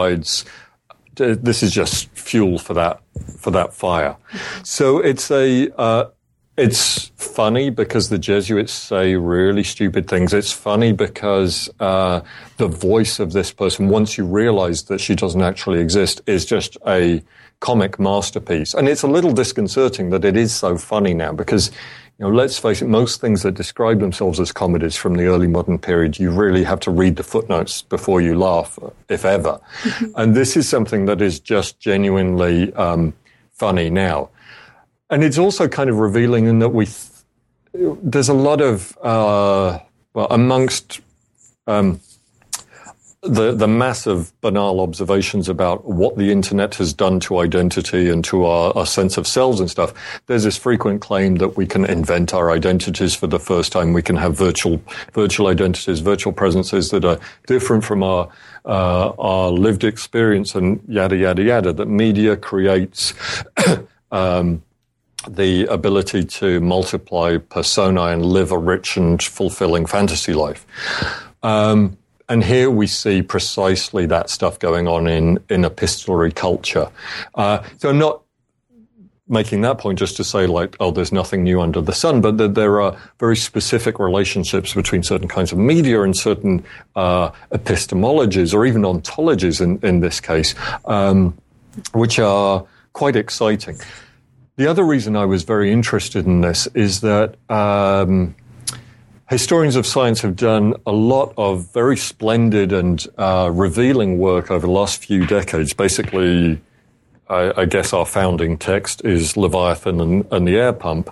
is just fuel for that fire. So it's funny because the Jesuits say really stupid things. It's funny because the voice of this person, once you realize that she doesn't actually exist, is just a comic masterpiece. And it's a little disconcerting that it is so funny now because, let's face it, most things that describe themselves as comedies from the early modern period, you really have to read the footnotes before you laugh, if ever. And this is something that is just genuinely funny now. And it's also kind of revealing in that there's a lot of, amongst the massive banal observations about what the internet has done to identity and to our sense of selves and stuff, there's this frequent claim that we can invent our identities for the first time. We can have virtual identities, virtual presences that are different from our lived experience and yada, yada, yada, that media creates the ability to multiply personae and live a rich and fulfilling fantasy life. And here we see precisely that stuff going on in epistolary culture. So I'm not making that point just to say, like, oh, there's nothing new under the sun, but that there are very specific relationships between certain kinds of media and certain epistemologies, or even ontologies in this case, which are quite exciting. The other reason I was very interested in this is that historians of science have done a lot of very splendid and revealing work over the last few decades. Basically, I guess our founding text is Leviathan and the Air Pump,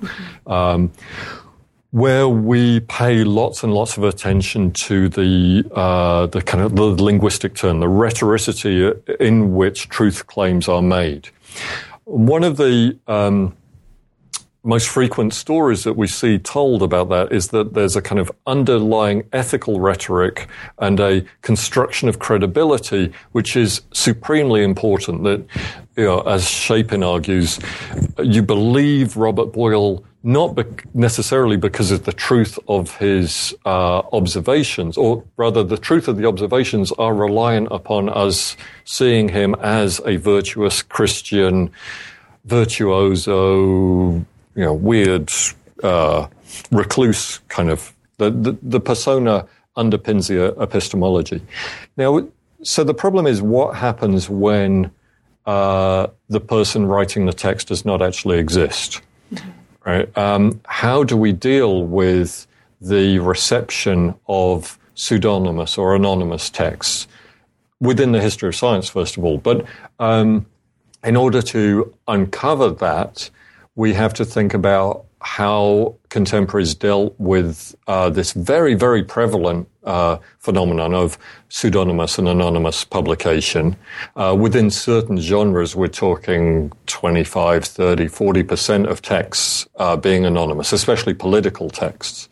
where we pay lots and lots of attention to the kind of the linguistic turn, the rhetoricity in which truth claims are made. One of the most frequent stories that we see told about that is that there's a kind of underlying ethical rhetoric and a construction of credibility, which is supremely important. That, you know, as Chapin argues, you believe Robert Boyle not necessarily because of the truth of his observations, or rather the truth of the observations are reliant upon us seeing him as a virtuous Christian virtuoso, you know, weird, recluse kind of, the persona underpins the epistemology. Now, so the problem is what happens when the person writing the text does not actually exist, right? How do we deal with the reception of pseudonymous or anonymous texts within the history of science, first of all? But in order to uncover that, we have to think about how contemporaries dealt with this very, very prevalent phenomenon of pseudonymous and anonymous publication. Within certain genres, we're talking 25, 30, 40% of texts being anonymous, especially political texts.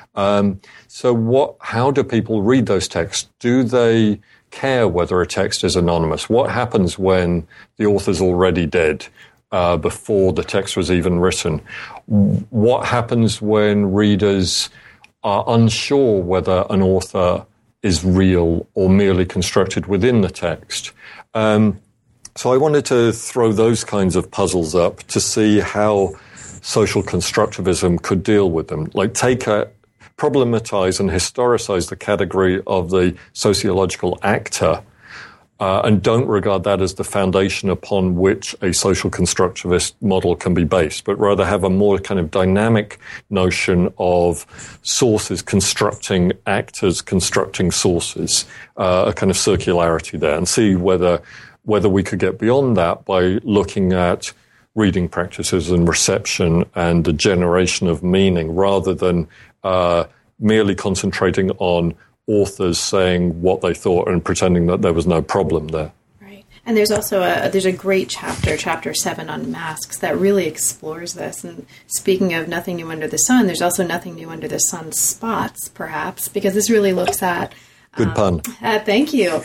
So how do people read those texts? Do they care whether a text is anonymous? What happens when the author's already dead? Before the text was even written? What happens when readers are unsure whether an author is real or merely constructed within the text? So I wanted to throw those kinds of puzzles up to see how social constructivism could deal with them. Like problematize and historicize the category of the sociological actor, and don't regard that as the foundation upon which a social constructivist model can be based, but rather have a more kind of dynamic notion of sources constructing actors, constructing sources, a kind of circularity there, and see whether we could get beyond that by looking at reading practices and reception and the generation of meaning, rather than merely concentrating on authors saying what they thought and pretending that there was no problem there. Right. And there's also there's a great chapter 7 on masks that really explores this. And speaking of nothing new under the sun, there's also nothing new under the sun spots, perhaps, because this really looks at... Good pun. Thank you.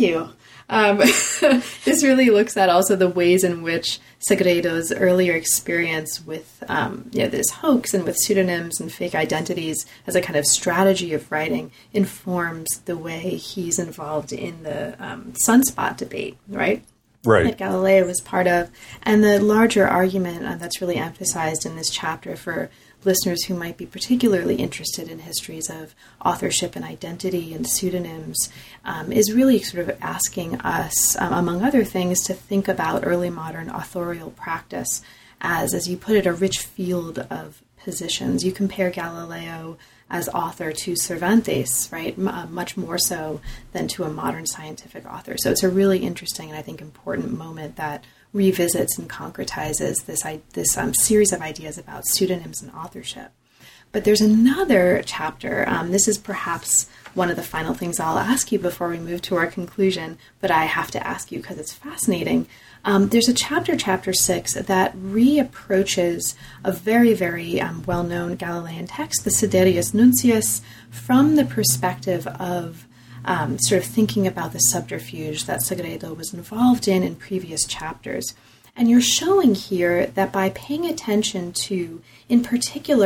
This really looks at also the ways in which Sagredo's earlier experience with this hoax and with pseudonyms and fake identities as a kind of strategy of writing informs the way he's involved in the sunspot debate, right? Right. That Galileo was part of. And the larger argument that's really emphasized in this chapter for listeners who might be particularly interested in histories of authorship and identity and pseudonyms is really sort of asking us, among other things, to think about early modern authorial practice as you put it, a rich field of positions. You compare Galileo as author to Cervantes, right? Much more so than to a modern scientific author. So it's a really interesting and I think important moment that revisits and concretizes this series of ideas about pseudonyms and authorship. But there's another chapter. This is perhaps one of the final things I'll ask you before we move to our conclusion, but I have to ask you because it's fascinating. There's a chapter 6, that reapproaches a very, very well-known Galilean text, the Siderius Nuncius, from the perspective of sort of thinking about the subterfuge that Sagredo was involved in previous chapters. And you're showing here that by paying attention to, in particular,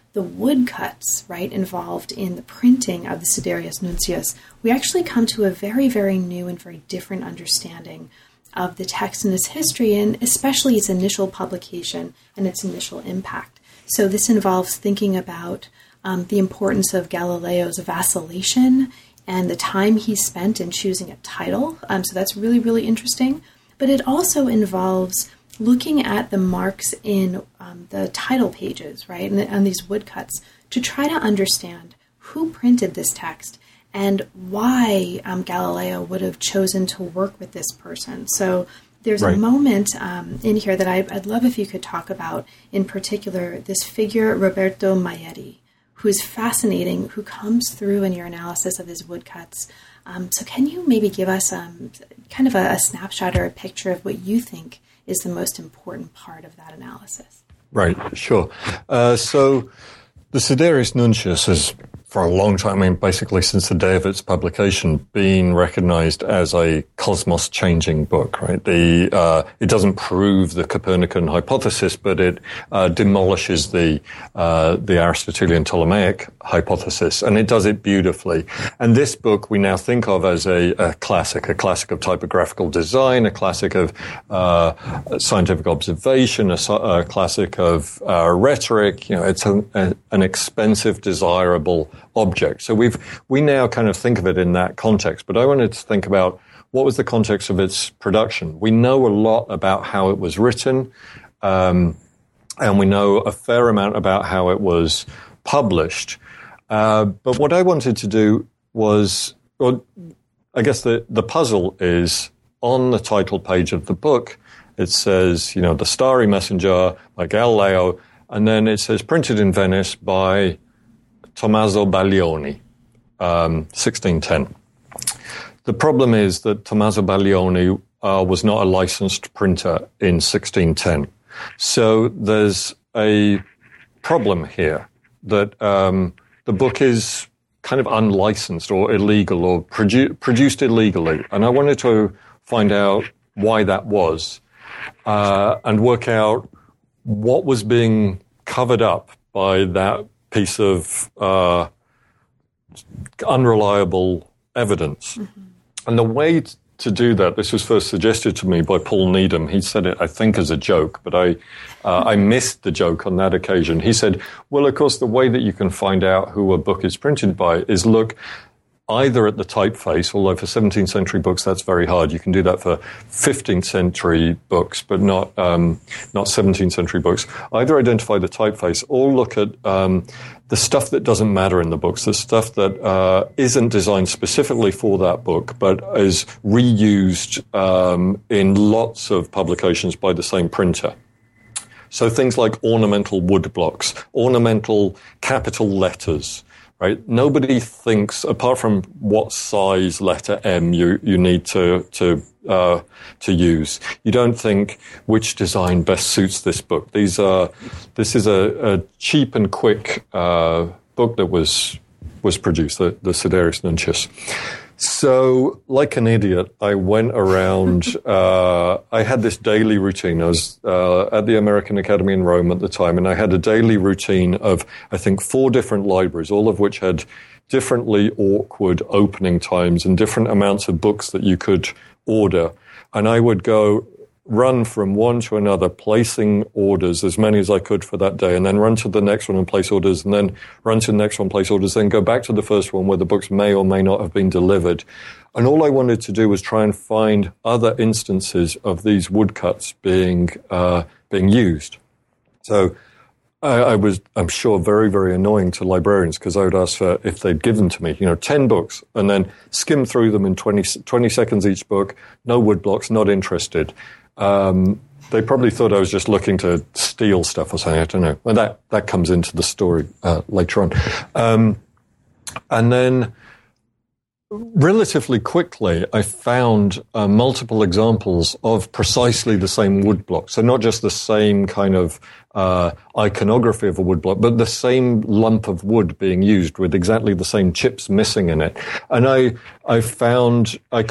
the woodcuts, right, involved in the printing of the Sidereus Nuncius, we actually come to a very, very new and very different understanding of the text and its history, and especially its initial publication and its initial impact. So this involves thinking about the importance of Galileo's vacillation and the time he spent in choosing a title. So that's really, really interesting. But it also involves looking at the marks in the title pages, right, and these woodcuts, to try to understand who printed this text and why Galileo would have chosen to work with this person. So there's a moment in here that I'd love if you could talk about, in particular, this figure, Roberto Maieri, who is fascinating, who comes through in your analysis of his woodcuts. So can you maybe give us kind of a snapshot or a picture of what you think is the most important part of that analysis? Right, sure. So the Sidereus Nuncius has, for a long time, I mean, basically since the day of its publication, been recognized as a cosmos-changing book, right? It doesn't prove the Copernican hypothesis, but it demolishes the Aristotelian Ptolemaic hypothesis, and it does it beautifully. And this book we now think of as a classic of typographical design, a classic of scientific observation, a classic of rhetoric. You know, it's an expensive, desirable object. So we now kind of think of it in that context, but I wanted to think about what was the context of its production. We know a lot about how it was written, and we know a fair amount about how it was published. But what I wanted to do was, well, I guess the puzzle is on the title page of the book. It says, you know, The Starry Messenger by Galileo, and then it says printed in Venice by Tommaso Baglioni, 1610. The problem is that Tommaso Baglioni was not a licensed printer in 1610. So there's a problem here that the book is kind of unlicensed or illegal or produced illegally. And I wanted to find out why that was and work out what was being covered up by that piece of unreliable evidence. Mm-hmm. And the way to do that, this was first suggested to me by Paul Needham. He said it, I think, as a joke, but I missed the joke on that occasion. He said, well, of course, the way that you can find out who a book is printed by is look either at the typeface, although for 17th century books that's very hard. You can do that for 15th century books, but not 17th century books. Either identify the typeface or look at the stuff that doesn't matter in the books, the stuff that isn't designed specifically for that book, but is reused in lots of publications by the same printer. So things like ornamental wood blocks, ornamental capital letters, right? Nobody thinks, apart from what size letter M you need to use. You don't think which design best suits this book. This is a cheap and quick book that was produced, the Sidereus Nuncius. So, like an idiot, I went around, I had this daily routine. I was at the American Academy in Rome at the time, and I had a daily routine of, I think, 4 different libraries, all of which had differently awkward opening times and different amounts of books that you could order. And I would go run from one to another, placing orders, as many as I could for that day, and then run to the next one and place orders, and then run to the next one, place orders, then go back to the first one where the books may or may not have been delivered. And all I wanted to do was try and find other instances of these woodcuts being used. So I'm sure, very, very annoying to librarians, because I would ask for, if they'd give them to me, 10 books, and then skim through them in 20 seconds each book, no wood blocks, not interested. They probably thought I was just looking to steal stuff or something. I don't know. Well, that comes into the story later on. And then relatively quickly, I found multiple examples of precisely the same wood block. So not just the same kind of iconography of a wood block, but the same lump of wood being used with exactly the same chips missing in it. And I found I could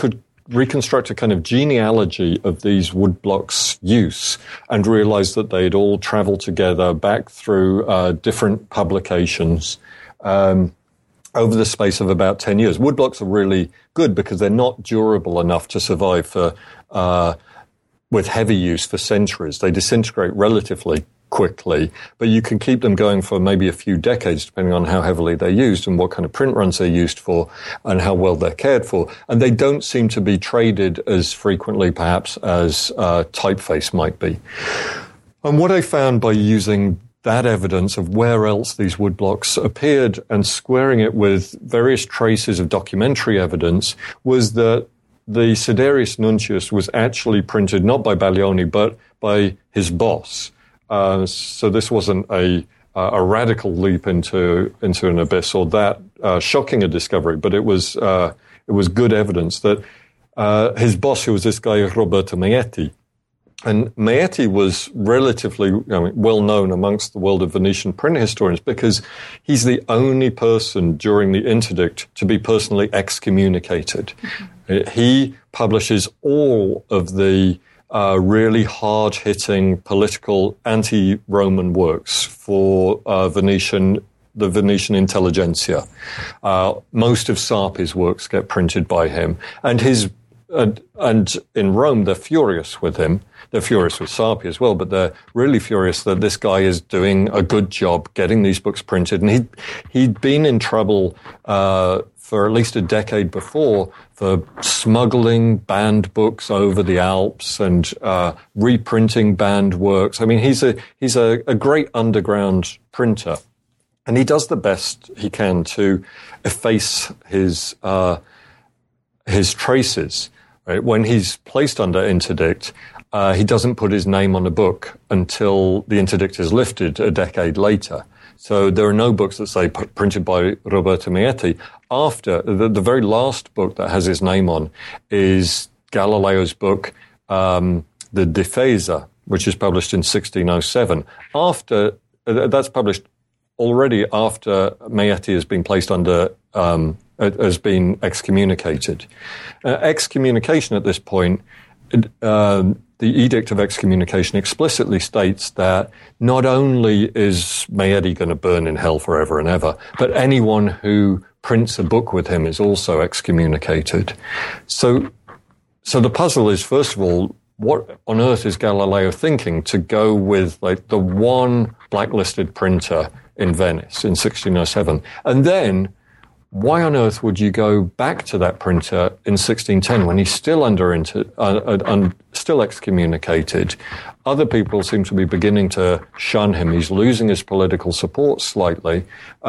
reconstruct a kind of genealogy of these woodblocks' use and realized that they'd all traveled together back through different publications over the space of about 10 years. Woodblocks are really good because they're not durable enough to survive for with heavy use for centuries. They disintegrate relatively quickly, but you can keep them going for maybe a few decades, depending on how heavily they're used and what kind of print runs they're used for and how well they're cared for. And they don't seem to be traded as frequently, perhaps, as typeface might be. And what I found by using that evidence of where else these woodblocks appeared and squaring it with various traces of documentary evidence was that the Siderius Nuncius was actually printed not by Baglioni, but by his boss. So this wasn't a radical leap into an abyss or that shocking a discovery, but it was good evidence that his boss, who was this guy Roberto Meetti, and Meetti was relatively well known amongst the world of Venetian print historians because he's the only person during the interdict to be personally excommunicated. Mm-hmm. He publishes all of the really hard-hitting political anti-Roman works for the Venetian intelligentsia. Most of Sarpi's works get printed by him, and in Rome they're furious with him. They're furious with Sarpi as well, but they're really furious that this guy is doing a good job getting these books printed. And he'd been in trouble for at least a decade before for smuggling banned books over the Alps and reprinting banned works. I mean, he's a great underground printer, and he does the best he can to efface his traces. Right? When he's placed under interdict, he doesn't put his name on a book until the interdict is lifted a decade later. So there are no books that say printed by Roberto Meetti. After the very last book that has his name on is Galileo's book, the Difesa, which is published in 1607. That's published already after Meetti has been placed under, has been excommunicated. Excommunication at this point, the Edict of Excommunication explicitly states that not only is Meetti going to burn in hell forever and ever, but anyone who prints a book with him is also excommunicated. So the puzzle is, first of all, what on earth is Galileo thinking to go with like the one blacklisted printer in Venice in 1607? And then, why on earth would you go back to that printer in 1610 when he's still still excommunicated? Other people seem to be beginning to shun him. He's losing his political support slightly.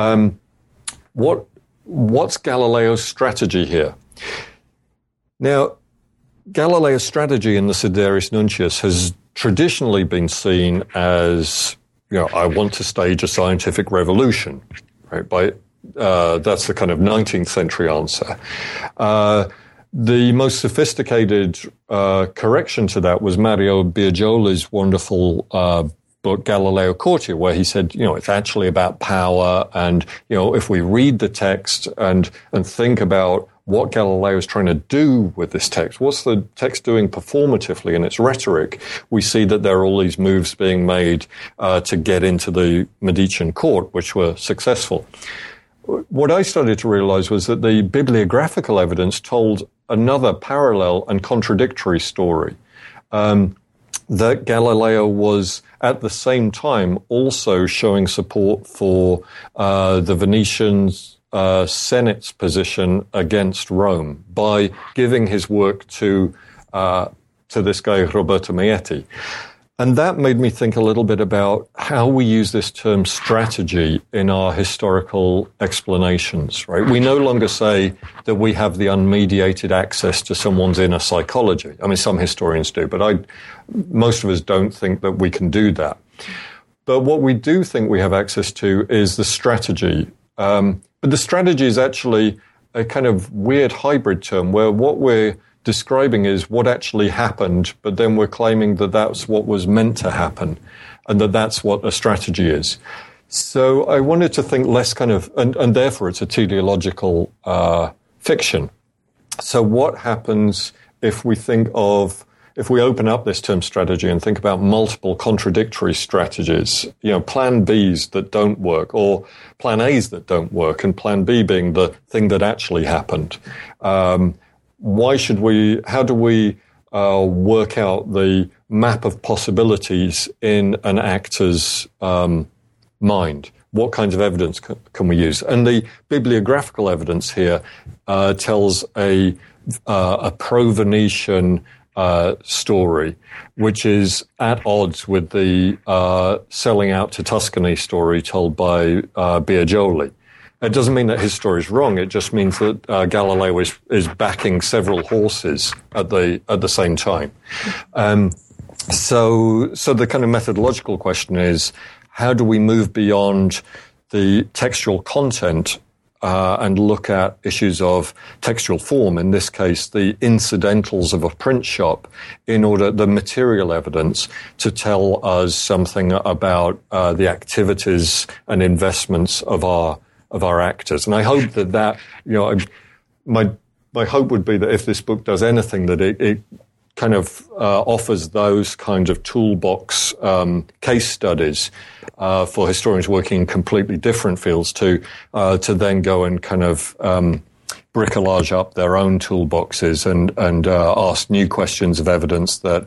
What's Galileo's strategy here? Now, Galileo's strategy in the Siderius Nuncius has traditionally been seen as, I want to stage a scientific revolution, right? That's the kind of 19th century answer. The most sophisticated correction to that was Mario Biagioli's wonderful book, Galileo Courtier, where he said, it's actually about power. And, if we read the text and think about what Galileo is trying to do with this text, what's the text doing performatively in its rhetoric, we see that there are all these moves being made to get into the Medicean court, which were successful. What I started to realize was that the bibliographical evidence told another parallel and contradictory story, that Galileo was at the same time also showing support for the Venetian Senate's position against Rome by giving his work to this guy Roberto Meetti. And that made me think a little bit about how we use this term strategy in our historical explanations, right? We no longer say that we have the unmediated access to someone's inner psychology. I mean, some historians do, but most of us don't think that we can do that. But what we do think we have access to is the strategy. But the strategy is actually a kind of weird hybrid term where what we're describing is what actually happened, but then we're claiming that that's what was meant to happen and that that's what a strategy is. So I wanted to think less kind of, and therefore it's a teleological fiction. So what happens if we open up this term strategy and think about multiple contradictory strategies, plan Bs that don't work or plan As that don't work, and plan B being the thing that actually happened. How do we work out the map of possibilities in an actor's mind? What kinds of evidence can we use? And the bibliographical evidence here tells a pro-Venetian story, which is at odds with the selling out to Tuscany story told by Biagioli. It doesn't mean that his story is wrong. It just means that Galileo is backing several horses at the same time. So the kind of methodological question is, how do we move beyond the textual content and look at issues of textual form, in this case, the incidentals of a print shop, in order, the material evidence, to tell us something about the activities and investments of our actors. And I hope that my hope would be that if this book does anything, that it kind of offers those kinds of toolbox case studies for historians working in completely different fields to then go and kind of bricolage up their own toolboxes and ask new questions of evidence that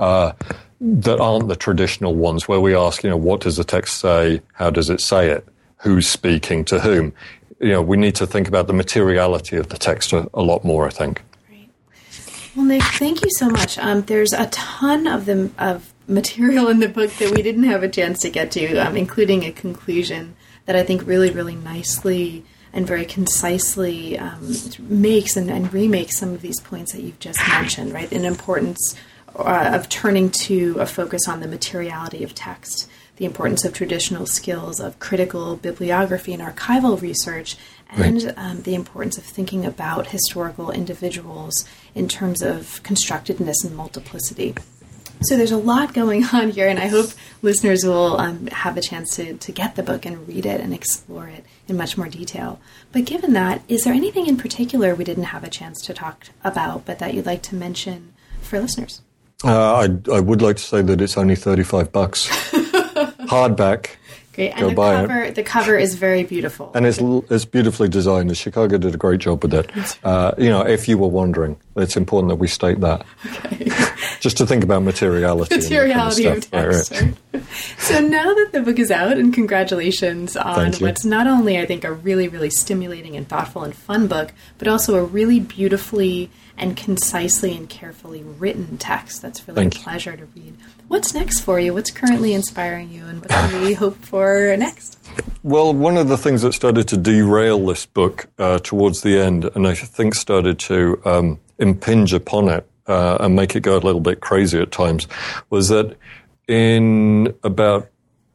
aren't the traditional ones, where we ask, what does the text say? How does it say it? Who's speaking to whom? We need to think about the materiality of the text a lot more, I think. Well, Nick, thank you so much. There's a ton of material in the book that we didn't have a chance to get to, including a conclusion that I think really, really nicely and very concisely makes and remakes some of these points that you've just mentioned, right? An importance of turning to a focus on the materiality of text, the importance of traditional skills of critical bibliography and archival research, and the importance of thinking about historical individuals in terms of constructedness and multiplicity. So there's a lot going on here, and I hope listeners will have a chance to get the book and read it and explore it in much more detail. But given that, is there anything in particular we didn't have a chance to talk about, but that you'd like to mention for listeners? I would like to say that it's only $35. Hardback. Great, and the cover is very beautiful. And it's beautifully designed. Chicago did a great job with it. If you were wondering, it's important that we state that. Okay. Just to think about materiality. Materiality of text. Right. So now that the book is out, and congratulations on what's not only, I think, a really, really stimulating and thoughtful and fun book, but also a really beautifully and concisely and carefully written text that's really a pleasure to read. What's next for you? What's currently inspiring you, and what can we hope for next? Well, one of the things that started to derail this book towards the end, and I think started to impinge upon it and make it go a little bit crazy at times, was that in about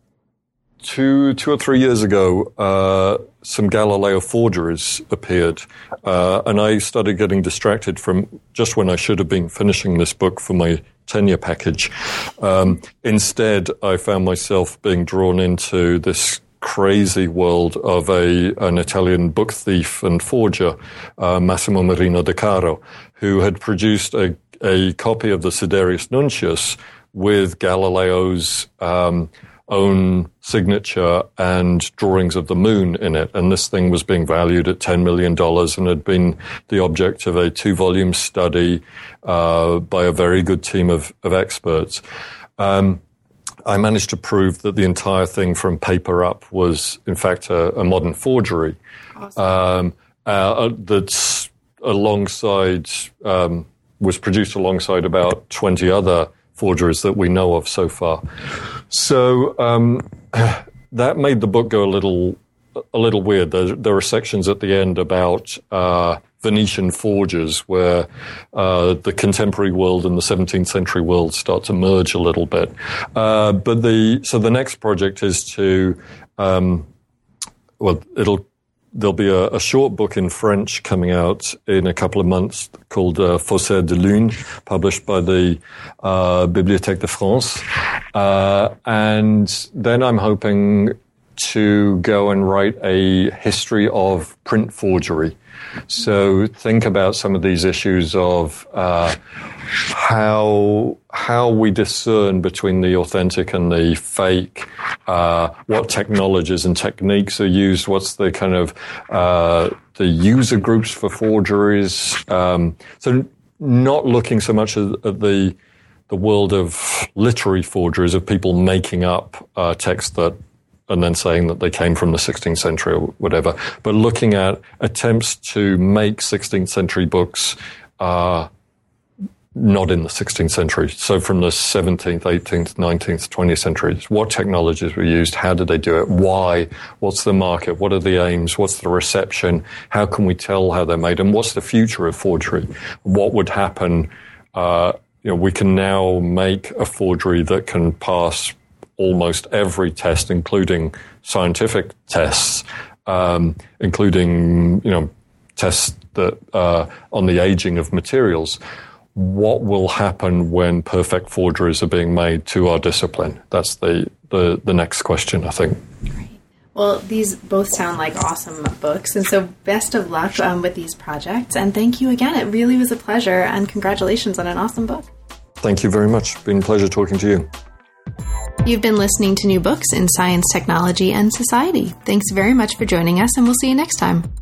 two or 3 years ago, some Galileo forgeries appeared, and I started getting distracted from just when I should have been finishing this book for my tenure package. Instead, I found myself being drawn into this crazy world of an Italian book thief and forger, Massimo Marino De Caro, who had produced a copy of the Sidereus Nuncius with Galileo's own signature and drawings of the moon in it. And this thing was being valued at $10 million and had been the object of a 2-volume study by a very good team of experts. I managed to prove that the entire thing from paper up was, in fact, a modern forgery. Awesome. That's alongside, was produced alongside about 20 other forgeries that we know of so far. So that made the book go a little weird. There are sections at the end about Venetian forgers where the contemporary world and the 17th century world start to merge a little bit. But the next project is to there'll be a short book in French coming out in a couple of months called Faussaires de Lune, published by the Bibliothèque de France. And then I'm hoping to go and write a history of print forgery. So think about some of these issues of how we discern between the authentic and the fake, what technologies and techniques are used, what's the kind of the user groups for forgeries. So not looking so much at the world of literary forgeries, of people making up text that and then saying that they came from the 16th century or whatever, but looking at attempts to make 16th century books not in the 16th century. So from the 17th, 18th, 19th, 20th centuries, what technologies were used? How did they do it? Why? What's the market? What are the aims? What's the reception? How can we tell how they're made? And what's the future of forgery? What would happen? We can now make a forgery that can pass almost every test, including scientific tests, including tests that on the aging of materials. What will happen when perfect forgeries are being made to our discipline? That's the next question, I think. Great. Well, these both sound like awesome books, and so best of luck with these projects. And thank you again. It really was a pleasure, and congratulations on an awesome book. Thank you very much. It's been a pleasure talking to you. You've been listening to New Books in Science, Technology, and Society. Thanks very much for joining us, and we'll see you next time.